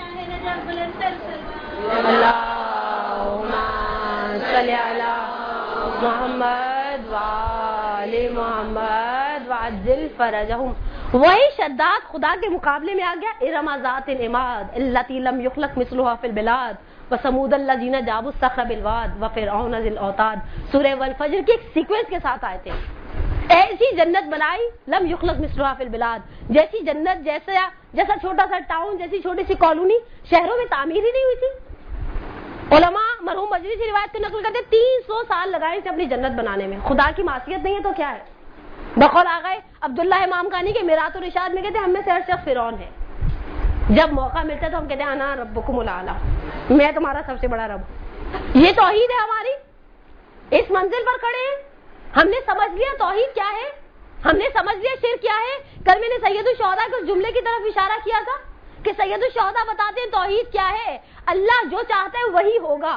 اللہم صلی علی محمد وآل محمد وعجل فرجہم, وہی شداد خدا کے مقابلے میں آ گیا. ارم ذات العماد التی لم یخلق مثلها فی البلاد وثمود الذین جابوا الصخر بالواد وفرعون ذی الاوتاد. سورہ والفجر کی ایک سیکوینس کے ساتھ آئے تھے. ایسی جنت بنائی لم یخلق مثلها فی البلاد, جیسی جنت, جیسا چھوٹا سا ٹاؤن, جیسی چھوٹی سی کالونی شہروں میں تعمیر ہی نہیں ہوئی تھی. علماء مرحوم مجلس کی روایت کو نقل کرتے 300 سال لگائے اسے اپنی جنت بنانے میں. خدا کی معصیت نہیں ہے تو کیا ہے. بقول آگئے عبداللہ امام خانی کے میرات الرشاد میں کہتے ہیں ہم میں سے ہر شخص فرعون ہے. جب موقع ملتا ہے تو ہم کہتے ہیں انا ربکم الاعلی, میں تمہارا سب سے بڑا رب. یہ توحید ہے ہماری. اس منزل پر کھڑے ہیں, ہم نے سمجھ لیا توحید کیا ہے, ہم نے سمجھ لیا شرک کیا ہے. کل میں نے سید الشہداء کے اس جملے کی طرف اشارہ کیا تھا کہ سید الشہداء بتاتے ہیں توحید کیا ہے. اللہ جو چاہتا ہے وہی ہوگا.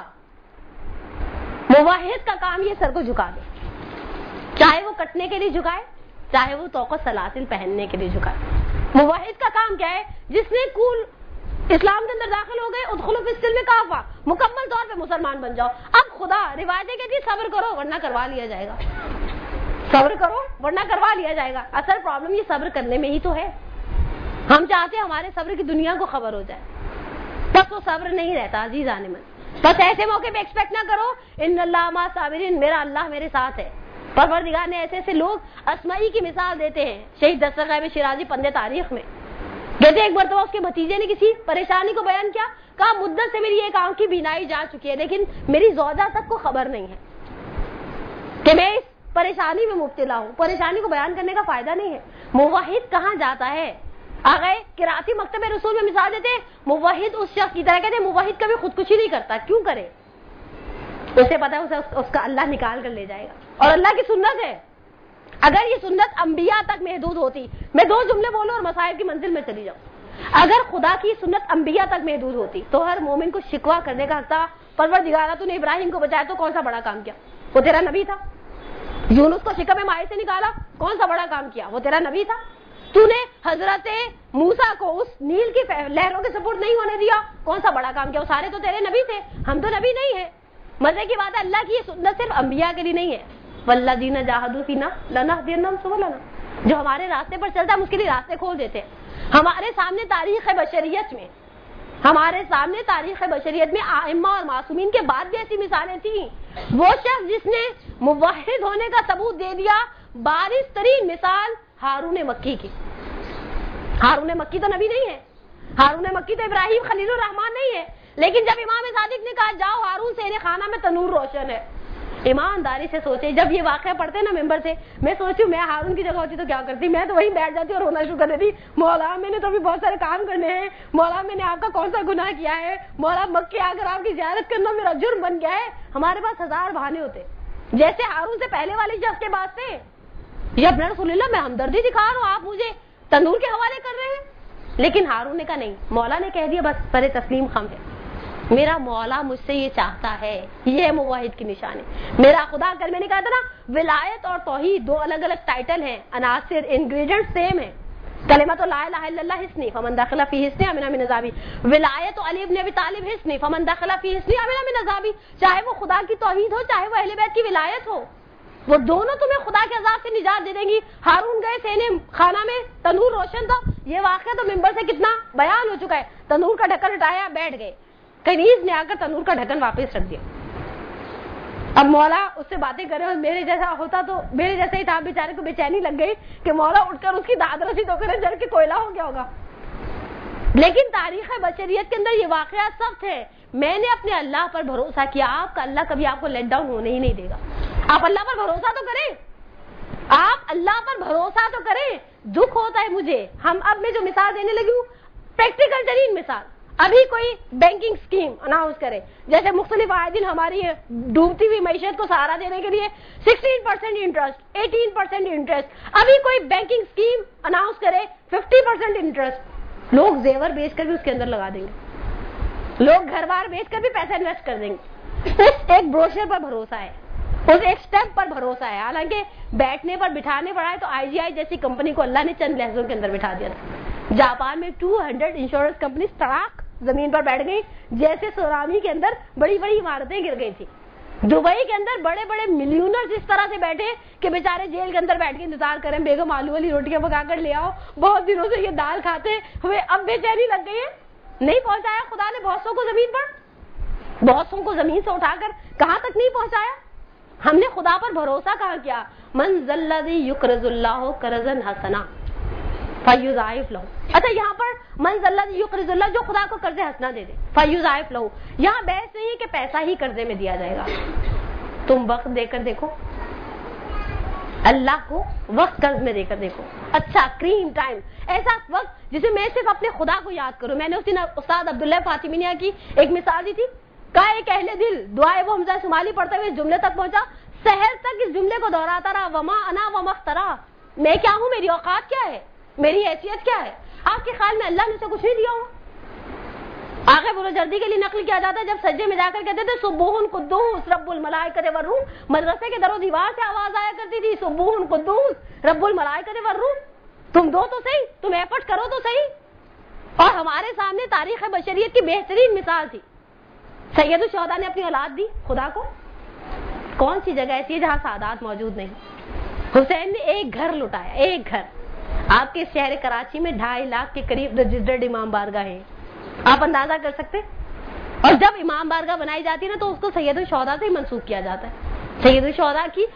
موحد کا کام یہ سر کو جھکا دے, چاہے وہ کٹنے کے لیے جھکائے, چاہے وہ توق و سلاسل پہننے کے لیے جھکائے. موحد کا کام کیا ہے, جس نے کول اسلام کے اندر داخل ہو گئے, ادخلوا فی السلم کافہ, مکمل طور پہ مسلمان بن جاؤ. اب خدا روایتیں کہتی صبر کرو ورنہ کروا لیا جائے گا, صبر کرو ورنہ کروا لیا جائے گا. اصل پرابلم یہ صبر کرنے میں ہی تو ہے. ہم چاہتے ہیں ہمارے صبر کی دنیا کو خبر ہو جائے, بس وہ صبر نہیں رہتا عزیزان من. بس ایسے موقع پہ ایکسپیکٹ نہ کرو ان اللہ مع الصابرین, میرا اللہ میرے ساتھ ہے. پروردگار نے ایسے ایسے لوگ اسمعی کی مثال دیتے ہیں. شہید دستگاہ شیرازی پندے تاریخ میں کہتے ہیں ایک مرتبہ اس کے بھتیجے نے کسی پریشانی کو بیان کیا, کہا مدت سے میری ایک آنکھ کی بینائی جا چکی ہے, لیکن میری زوجہ تک کو خبر نہیں ہے کہ میں اس پریشانی میں مبتلا ہوں. پریشانی کو بیان کرنے کا فائدہ نہیں ہے. موحد کہاں جاتا ہے. آگئے قراتی مکتب رسول میں مثال دیتے ہیں, موحد اس شخص کی طرح کہتے ہیں موحد کبھی خودکشی نہیں کرتا. کیوں کرے, اسے پتا ہے اس کا اللہ نکال کر لے جائے گا, اور اللہ کی سنت ہے. اگر یہ سنت انبیاء تک محدود ہوتی, میں 2 جملے بولوں اور مسائل کی منزل میں چلی جاؤں, اگر خدا کی سنت انبیاء تک محدود ہوتی تو ہر مومن کو شکوہ کرنے کا حق تھا. پروردگارا تو نے ابراہیم کو بچایا تو کون سا بڑا کام کیا, وہ تیرا نبی تھا. یونس کو شکم مائع سے نکالا, کون سا بڑا کام کیا, وہ تیرا نبی تھا. تو نے حضرت موسیٰ کو اس نیل کی لہروں کے سپورٹ نہیں ہونے دیا, کون سا بڑا کام کیا, وہ سارے تو تیرے نبی تھے, ہم تو نبی نہیں ہیں. مزے کی بات ہے اللہ کی یہ سنت صرف انبیاء کے لیے نہیں ہے. والذین جاہدوا فینا لنہدینہم سبلنا, جو ہمارے راستے پر چلتا ہے ہم اس کے لیے راستے کھول دیتے ہیں. ہمارے سامنے تاریخ بشریت میں ائمہ اور معصومین کے بعد بھی ایسی مثالیں تھیں. وہ شخص جس نے موحد ہونے کا ثبوت دے دیا, بارز ترین مثال ہارون مکی کی. ہارون مکی تو نبی نہیں ہے, ہارون مکی تو ابراہیم خلیل الرحمان نہیں ہے, لیکن جب امام صادق نے کہا جاؤ ہارون سے انہیں خانہ میں تنور روشن ہے, ایمانداری سے سوچے. جب یہ واقعہ پڑھتے نا ممبر سے, میں سوچتی ہوں میں ہارون کی جگہ ہوتی تو کیا کرتی, میں تو وہیں بیٹھ جاتی اور رونا شروع کر دیتی, مولا میں نے تو بھی بہت سارے کام کرنے ہیں, مولا میں نے آپ کا کون سا گناہ کیا ہے, مولا مکے آ کر آپ کی زیارت کرنا میرا جرم بن گیا ہے. ہمارے پاس 1000 بہانے ہوتے, جیسے ہارون سے پہلے والے شخص کے پاس تھے. یہ اپنا رسول اللہ میں ہمدردی دکھا رہا ہوں, آپ مجھے تنور کے حوالے کر رہے ہیں. لیکن ہارون نے کہا نہیں, مولا نے کہہ دیا بس پر تسلیم خم ہے, میرا مولا مجھ سے یہ چاہتا ہے. یہ موحد کی نشانی. میرا خدا, کل میں نے کہا تھا نا ولایت اور توحید 2 الگ الگ ٹائٹل ہیں, عناصر انگریڈینٹ سیم ہیں. کلمۃ لا الہ الا اللہ حسنی فمن دخل فی حسنی امن من عذابی. ولایت علی ابن ابی طالب حسنی فمن دخل فی حسنی امن من عذابی. چاہے وہ خدا کی توحید ہو, چاہے وہ اہل بیت کی ولایت ہو, وہ دونوں تمہیں خدا کے عذاب سے نجات دے دیں گی. ہارون گئے سینے خانہ میں, تنور روشن تھا. یہ واقعہ تو ممبر سے کتنا بیان ہو چکا ہے. تنور کا ڈھکن ہٹایا, بیٹھ گئے. کنیز نے آ کر تنور کا ڈھکن واپس رکھ دیا. اب مولا اس سے باتیں کرے اور میرے جیسا ہوتا تو میرے جیسا ہی تھا, بیچارے کو بے چینی لگ گئی کہ مولا اٹھ کر اس کی داد رسی تو کرے, جل کے کوئلہ ہو گیا ہوگا. لیکن تاریخ بشریت کے اندر یہ واقعات سب تھے. میں نے اپنے اللہ پر بھروسہ کیا, آپ کا اللہ کبھی آپ کو لیٹ ڈاؤن ہونے ہی نہیں دے گا. آپ اللہ پر بھروسہ تو کریں, آپ اللہ پر بھروسہ تو کریں. دکھ ہوتا ہے مجھے, اب میں جو مثال دینے لگی ہوں پریکٹیکل ترین مثال, ابھی کوئی بینکنگ اسکیم اناؤنس کرے, جیسے مختلف آئے دن ہماری ڈوبتی ہوئی معیشت کو سہارا دینے کے لیے 16% انٹرسٹ, 18% انٹرسٹ, ابھی کوئی بینکنگ اسکیم اناؤنس کرے 50% انٹرسٹ, لوگ زیور بیچ کر بھی اس کے اندر لگا دیں گے, لوگ گھر بار بیچ کر بھی پیسہ انویسٹ کر دیں گے. اس ایک بروشر پر بھروسہ ہے, اس ایک سٹیپ پر بھروسہ ہے. حالانکہ بیٹھنے پر بٹھانے پڑا ہے تو IGI جیسی کمپنی کو اللہ نے چند لہجوں کے اندر بٹھا دیا تھا. جاپان میں 200 انشورنس کمپنی تڑاک زمین پر بیٹھ گئی, جیسے سونامی کے اندر بڑی بڑی عمارتیں گر گئی تھی. دبئی کے اندر بڑے بڑے ملینرز اس طرح سے بیٹھے کہ بیچارے جیل کے اندر بیٹھ کے انتظار کریں, بیگم آلو والی روٹیاں پکا کر لے آؤ, بہت دنوں سے یہ دال کھاتے ہمیں اب بے چینی لگ گئی ہے. نہیں پہنچایا خدا نے بہت سو کو زمین پر, بہت سو کو زمین سے اٹھا کر کہاں تک نہیں پہنچایا. ہم نے خدا پر بھروسہ کہاں کیا؟ من ذا الذی یقرض اللہ قرضا حسنا فیضاعف لہ. اچھا یہاں پر من ذا الذی یقرض اللہ, جو خدا کو قرض حسنا دے دے, فیضاعف لہ. یہاں بحث نہیں ہے کہ پیسہ ہی قرضے میں دیا جائے گا. تم وقت دے کر دیکھو, اللہ کو وقت قرض میں دے کر دیکھو. اچھا کریم ٹائم, ایسا وقت جسے میں صرف اپنے خدا کو یاد کروں. میں نے اس دن استاد عبداللہ فاطمیہ کی ایک مثال دی تھی, کہا ایک اہل دل دعائے وہ حمزہ شمالی پڑھتے ہوئے اس جملے تک پہنچا, سحر تک اس جملے کو دہراتا رہا, وما انا وما اخترا, میں کیا ہوں, میری اوقات کیا ہے, میری حیثیت کیا ہے. آپ کے خیال میں اللہ نے اسے کچھ نہیں دیا ہوں. آگے بروجردی کے لیے نقل کیا جاتا ہے, جب سجدے میں جا کر کہتے تھے سبوح قدوس رب الملائکۃ والروح, مدرسے کے در و دیوار سے آواز آیا کرتی تھی سبوح قدوس رب الملائکۃ والروح. تم دو تو صحیح, تم ایفرٹ کرو تو صحیح. اور ہمارے سامنے تاریخ بشریت کی بہترین مثال تھی. سید الشہداء نے اپنی اولاد دی خدا کو. کون سی جگہ ایسی ہے جہاں سعادات موجود نہیں؟ حسین نے ایک گھر لٹایا, ایک گھر. آپ کے شہر کراچی میں 2.5 لاکھ کے قریب رجسٹرڈ امام بارگاہ ہیں, آپ اندازہ کر سکتے. اور جب امام بارگاہ بنائی جاتی ہے نا تو اس کو سید الشہداء سے ہی منسوب کیا جاتا ہے. سید الشہداء کی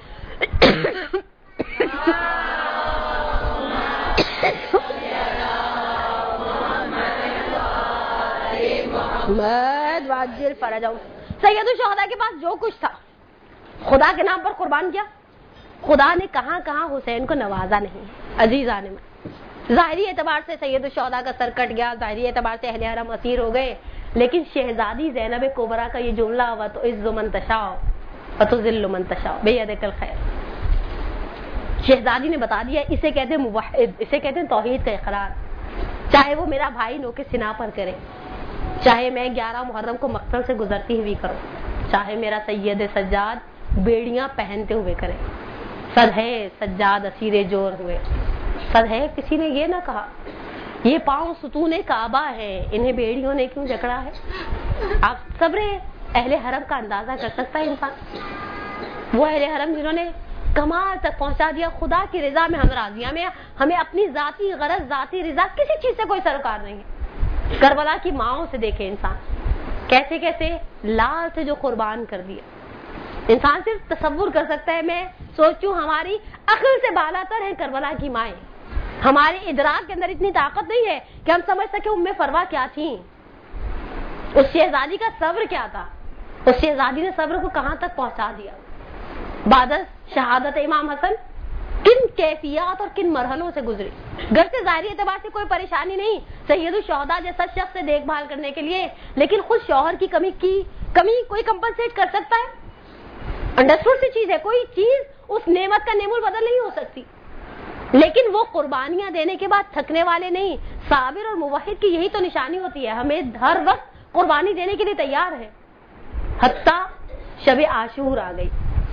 سید الشہداء کے پاس جو کچھ تھا خدا کے نام پر قربان کیا. خدا نے کہاں کہاں حسین کو نوازا نہیں. عزیزان میں ظاہری اعتبار سے سید الشہداء کا سر کٹ گیا, ظاہری اعتبار سے اہل حرم اسیر ہو گئے, لیکن شہزادی زینب کبریٰ کا یہ جملہ وَتُعِزُّ مَن تَشَاءُ وَتُذِلُّ مَن تَشَاءُ بِیَدِکَ الْخَیرُ, شہزادی نے بتا دیا اسے کہتے ہیں موحد, اسے کہتے ہیں توحید کا اقرار. چاہے وہ میرا بھائی نوکے سنا پر کرے, چاہے میں 11 محرم کو مقتل سے گزرتی ہوئی کروں, چاہے میرا سید سجاد بیڑیاں پہنتے ہوئے کرے. صد ہے سجاد اسیر جور ہوئے, صد ہے کسی نے یہ نہ کہا یہ پاؤں ستون کعبہ ہے, انہیں بیڑیوں نے کیوں جکڑا ہے. آپ صبر اہل حرم کا اندازہ کر سکتا ہے انسان, وہ اہل حرم جنہوں نے کمال تک پہنچا دیا. خدا کی رضا میں ہم راضی ہیں, ہمیں اپنی ذاتی غرض ذاتی رضا کسی چیز سے کوئی سروکار نہیں ہے. کربلا کی ماؤں سے دیکھے انسان کیسے کیسے لال سے جو قربان کر دیا. انسان صرف تصور کر سکتا ہے. میں سوچوں ہماری عقل سے بالا تر ہے کربلا کی مائیں, ہمارے ادراک کے اندر اتنی طاقت نہیں ہے کہ ہم سمجھ سکیں ام فروا کیا تھیں, اس شہزادی کا صبر کیا تھا, اس شہزادی نے صبر کو کہاں تک پہنچا دیا. بعد شہادت امام حسن کن کیفیات اور کن مرحلوں سے گزری. گھر سے ظاہری اعتبار سے کوئی پریشانی نہیں, سید الشہداء جیسا شخص سے دیکھ بھال کرنے کے لیے, لیکن خود شوہر کی کمی کوئی کمپنسیٹ کر سکتا ہے؟ انڈرسٹوڈ سی چیز ہے, کوئی چیز اس نعمت کا نعم البدل نہیں ہو سکتی. لیکن وہ قربانیاں دینے کے بعد تھکنے والے نہیں. صابر اور موحد کی یہی تو نشانی ہوتی ہے, ہمیں ہر وقت قربانی دینے کے لیے تیار ہے. حتیٰ شب عاشور آ گئی.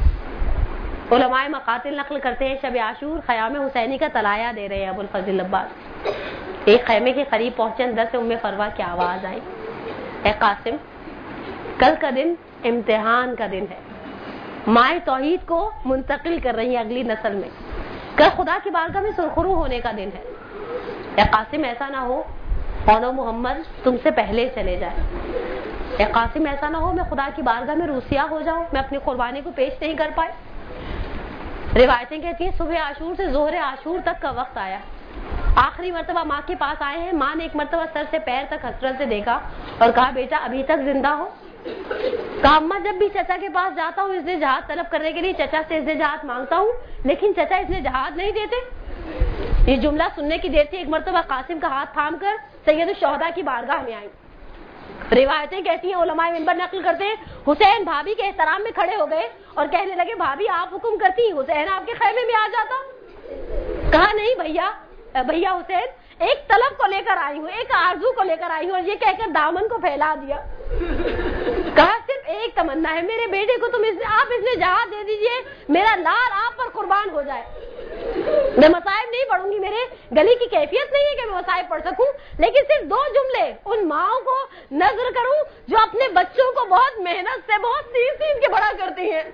علماء مقاتل نقل کرتے ہیں شب عاشور خیام حسینی کا طلایہ دے رہے ہیں ابو الفضل عباس. ایک خیمے کے قریب پہنچے, اندر سے ام فروا کی آواز آئی, اے قاسم کل کا دن امتحان کا دن ہے, مائیں توحید کو منتقل کر رہی ہیں اگلی نسل میں, کل خدا کی بارگاہ میں سرخرو ہونے کا دن ہے. اے قاسم ایسا نہ ہو اور محمد تم سے پہلے چلے جائے. اے قاسم ایسا نہ ہو میں خدا کی بارگاہ میں روسیا ہو جاؤں، میں اپنی قربانی کو پیش نہیں کر پائے۔ روایتیں کہتی ہیں صبح عاشور سے ظہر عاشور تک کا وقت آیا، آخری مرتبہ ماں کے پاس آئے ہیں، ماں نے ایک مرتبہ سر سے پیر تک حسرت سے دیکھا اور کہا بیٹا ابھی تک زندہ ہو؟ کہا اماں جب بھی چچا کے پاس جاتا ہوں اذن جہاد طلب کرنے کے لیے چچا سے اذن جہاد مانگتا ہوں، لیکن چچا اذن جہاد نہیں دیتے۔ یہ جملہ سننے کی دیر تھی، ایک مرتبہ قاسم کا ہاتھ تھام کر سید الشہداء کی بارگاہ میں آئی۔ روایتیں کہتی ہیں، علماء منبر نقل کرتے ہیں، حسین بھابھی کے احترام میں کھڑے ہو گئے اور کہنے لگے بھابھی آپ حکم کرتی، حسین آپ کے خیمے میں آ جاتا۔ کہا نہیں بھیا حسین ایک طلب کو لے کر آئی ہوں، ایک آرزو کو لے کر آئی ہوں، اور یہ کہہ کر دامن کو پھیلا دیا۔ کہا صرف ایک تمنا ہے، میرے بیٹے کو آپ اس نے جہاد دے دیجئے، میرا لال آپ پر قربان ہو جائے۔ میں مصائب نہیں پڑھوں گی، میرے گلی کی کیفیت نہیں ہے کہ میں مصائب پڑھ سکوں، لیکن صرف 2 جملے ان ماؤں کو نظر کروں جو اپنے بچوں کو بہت محنت سے بہت سین کے بڑا کرتی ہیں۔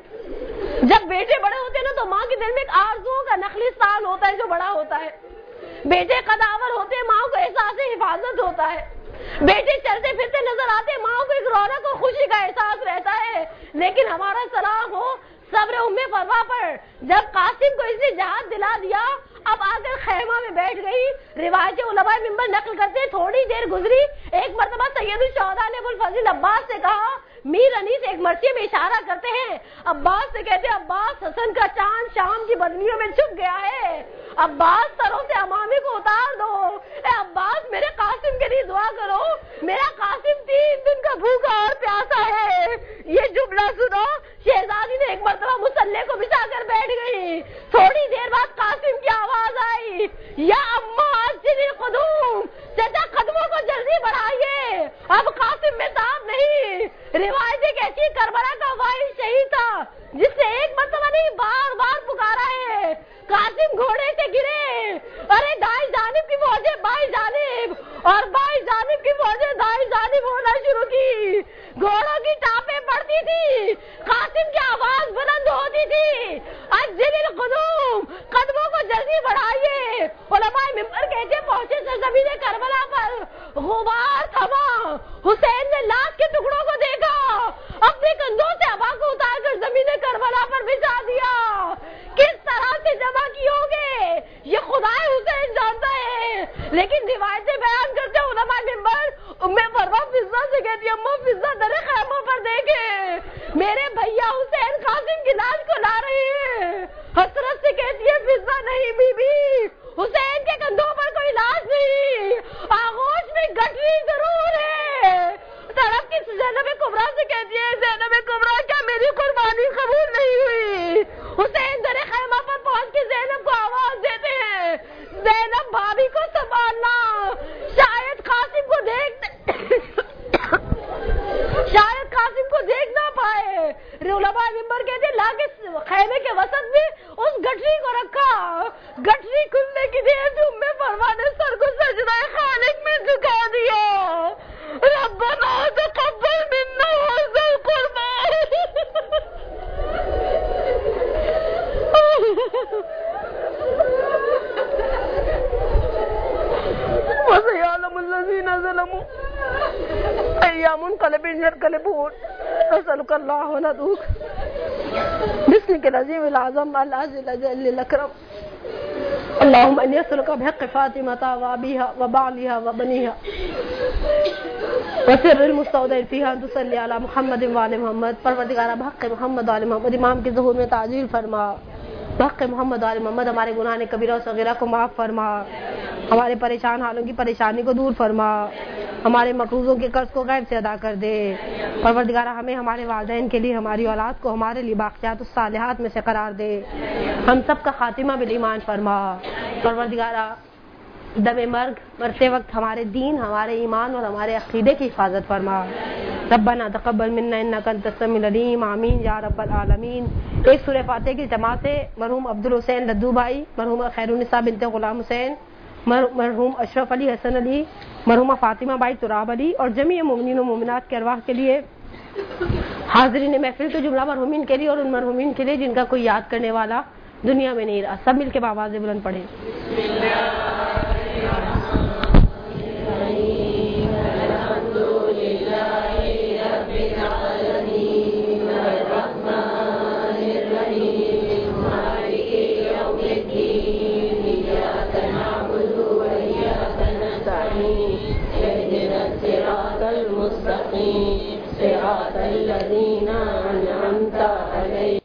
جب بیٹے بڑے ہوتے ہیں نا تو ماں کے دل میں ایک آرزوؤں کا نخلی سال ہوتا ہے جو بڑا ہوتا ہے۔ بیٹے قداور ہوتے ہیں، ماں کو احساس حفاظت ہوتا ہے۔ بیٹے چلتے پھرتے نظر آتے، ماں کو ایک رونق اور خوشی کا احساس رہتا ہے۔ لیکن ہمارا سلام ہو صبر ام فروا پر، جب قاسم کو اس نے جہاد دلا دیا، اب آ کر خیمہ میں بیٹھ گئی۔ روایت علماء منبر نقل کرتے ہیں تھوڑی دیر گزری، ایک مرتبہ سید الشہداء نے ابوالفضل عباس سے کہا، میر انیس ایک مرثیے میں اشارہ کرتے ہیں، عباس سے کہتے ہیں عباس حسن کا چاند شام کی بدلیوں میں چھپ گیا ہے، عباس سروں سے امامے کو اتار دو، اے عباس میرے قاسم کے لیے دعا کرو، میرا قاسم 3 دن کا بھوکا اور پیاسا ہے۔ یہ جملہ سنو، شہزادی نے ایک مرتبہ مصلے کو بچھا کر بیٹھ گئی۔ تھوڑی دیر بعد قاسم کی آواز آئی، یا اماں عجلی القدوم، چچا قدموں کو جلدی بڑھائیے، اب قاسم میں صاحب نہیں۔ روایتیں کہتی ہیں کربلا کا واحد شہید تھا جس نے ایک مرتبہ نہیں بار بار پکارا ہے، قاسم گھوڑے سے گرے، ارے دائیں جانب کی فوجیں بائیں جانب اور بائیں جانب کی فوجیں دائیں جانب ہونا شروع کی، گھوڑوں کی ٹاپیں پڑتی تھی، قاسم کی آواز بلند ہوتی تھی، عجل القدوم، قدموں کو جلدی بڑھائیے۔ علماء منبر کہتے پہنچے سرزمین کربلا پر، غبار تھما، حسین نے لاش کے ٹکڑوں کو دیکھا، اپنے کندھوں سے ابا کو اتار کر زمین کربلا پر بچھا دیا۔ کس طرح سے جمع کی ہوگے یہ خدا حسین جانتا ہے، لیکن روایتیں بیان کرتے علماء منبر ام فروا فضہ سے کہتی ہے، اماں فضہ در خیموں پر دیکھے میرے بھیا حسین قاسم کی لاش کو لا رہی ہے۔ حسرت سے کہتی ہے فضہ نہیں بی بی، حسین کے کندھوں پر کوئی لاش نہیں، آغوش میں گٹری ضرور ہے۔ طرف کی زینب کبریٰ سے کہتی ہے، زینب کبریٰ کیا میری قربانی قبول نہیں ہوئی؟ حسین در خیمہ پر پہنچ کے زینب کو آواز دیتے ہیں، زینب بھابھی کو سنبھالنا، شاید قاسم کو دیکھ نہ پائے۔ علماء منبر کہتے ہیں لا کے خیمے کے وسط میں اس گٹری کو رکھا، گٹری کھلنے کی دیر سے ام فروا نے سر کو سجدہ خالق میں جھکا دیا، ربنا تقبل منا هذا القربان وسيعلم الذين ظلموا أي منقلب ينقلبون نسألك الله وندعوك باسمك العظيم الأعظم العز الأجل الأكرم اللهم إني أسألك بحق فاطمة وأبيها وبعلها وبنيها وسر المستودع فيها أن تصلي على محمد وآل محمد، پروردگارہ بحق محمد وآل محمد امام کے ظہور میں تعجیل فرما، بحق محمد وآل محمد ہمارے گناہ کبیرہ و صغیرہ کو معاف فرما، ہمارے پریشان حالوں کی پریشانی کو دور فرما، ہمارے مقروضوں کے قرض کو غیر سے ادا کر دے۔ پروردگارہ ہمیں ہمارے والدین کے لیے، ہماری اولاد کو ہمارے لیے باقیات الصالحات میں سے قرار دے، ہم سب کا خاتمہ بالایمان فرما۔ پروردگارہ دم مرگ مرتے وقت ہمارے دین، ہمارے ایمان اور ہمارے عقیدے کی حفاظت فرما۔ ربنا تقبل منا انک انت السمیع العلیم، آمین یا رب العالمین۔ ایک سورہ فاتحہ کی جماعت سے مرحوم عبدالحسین لدو بھائی، مرحومہ خیرالنساء بنت غلام حسین، مرحوم اشرف علی حسن علی، مرحومہ فاطمہ بائی تراب علی اور جمیع مومنین و مومنات کے ارواح کے لیے، حاضرین محفل کے جملہ مرحومین کے لیے اور ان مرحومین کے لیے جن کا کوئی یاد کرنے والا دنیا میں نہیں رہا، سب مل کے بآواز بلند پڑھیں۔ الحمد للہ صراط الذین انعمت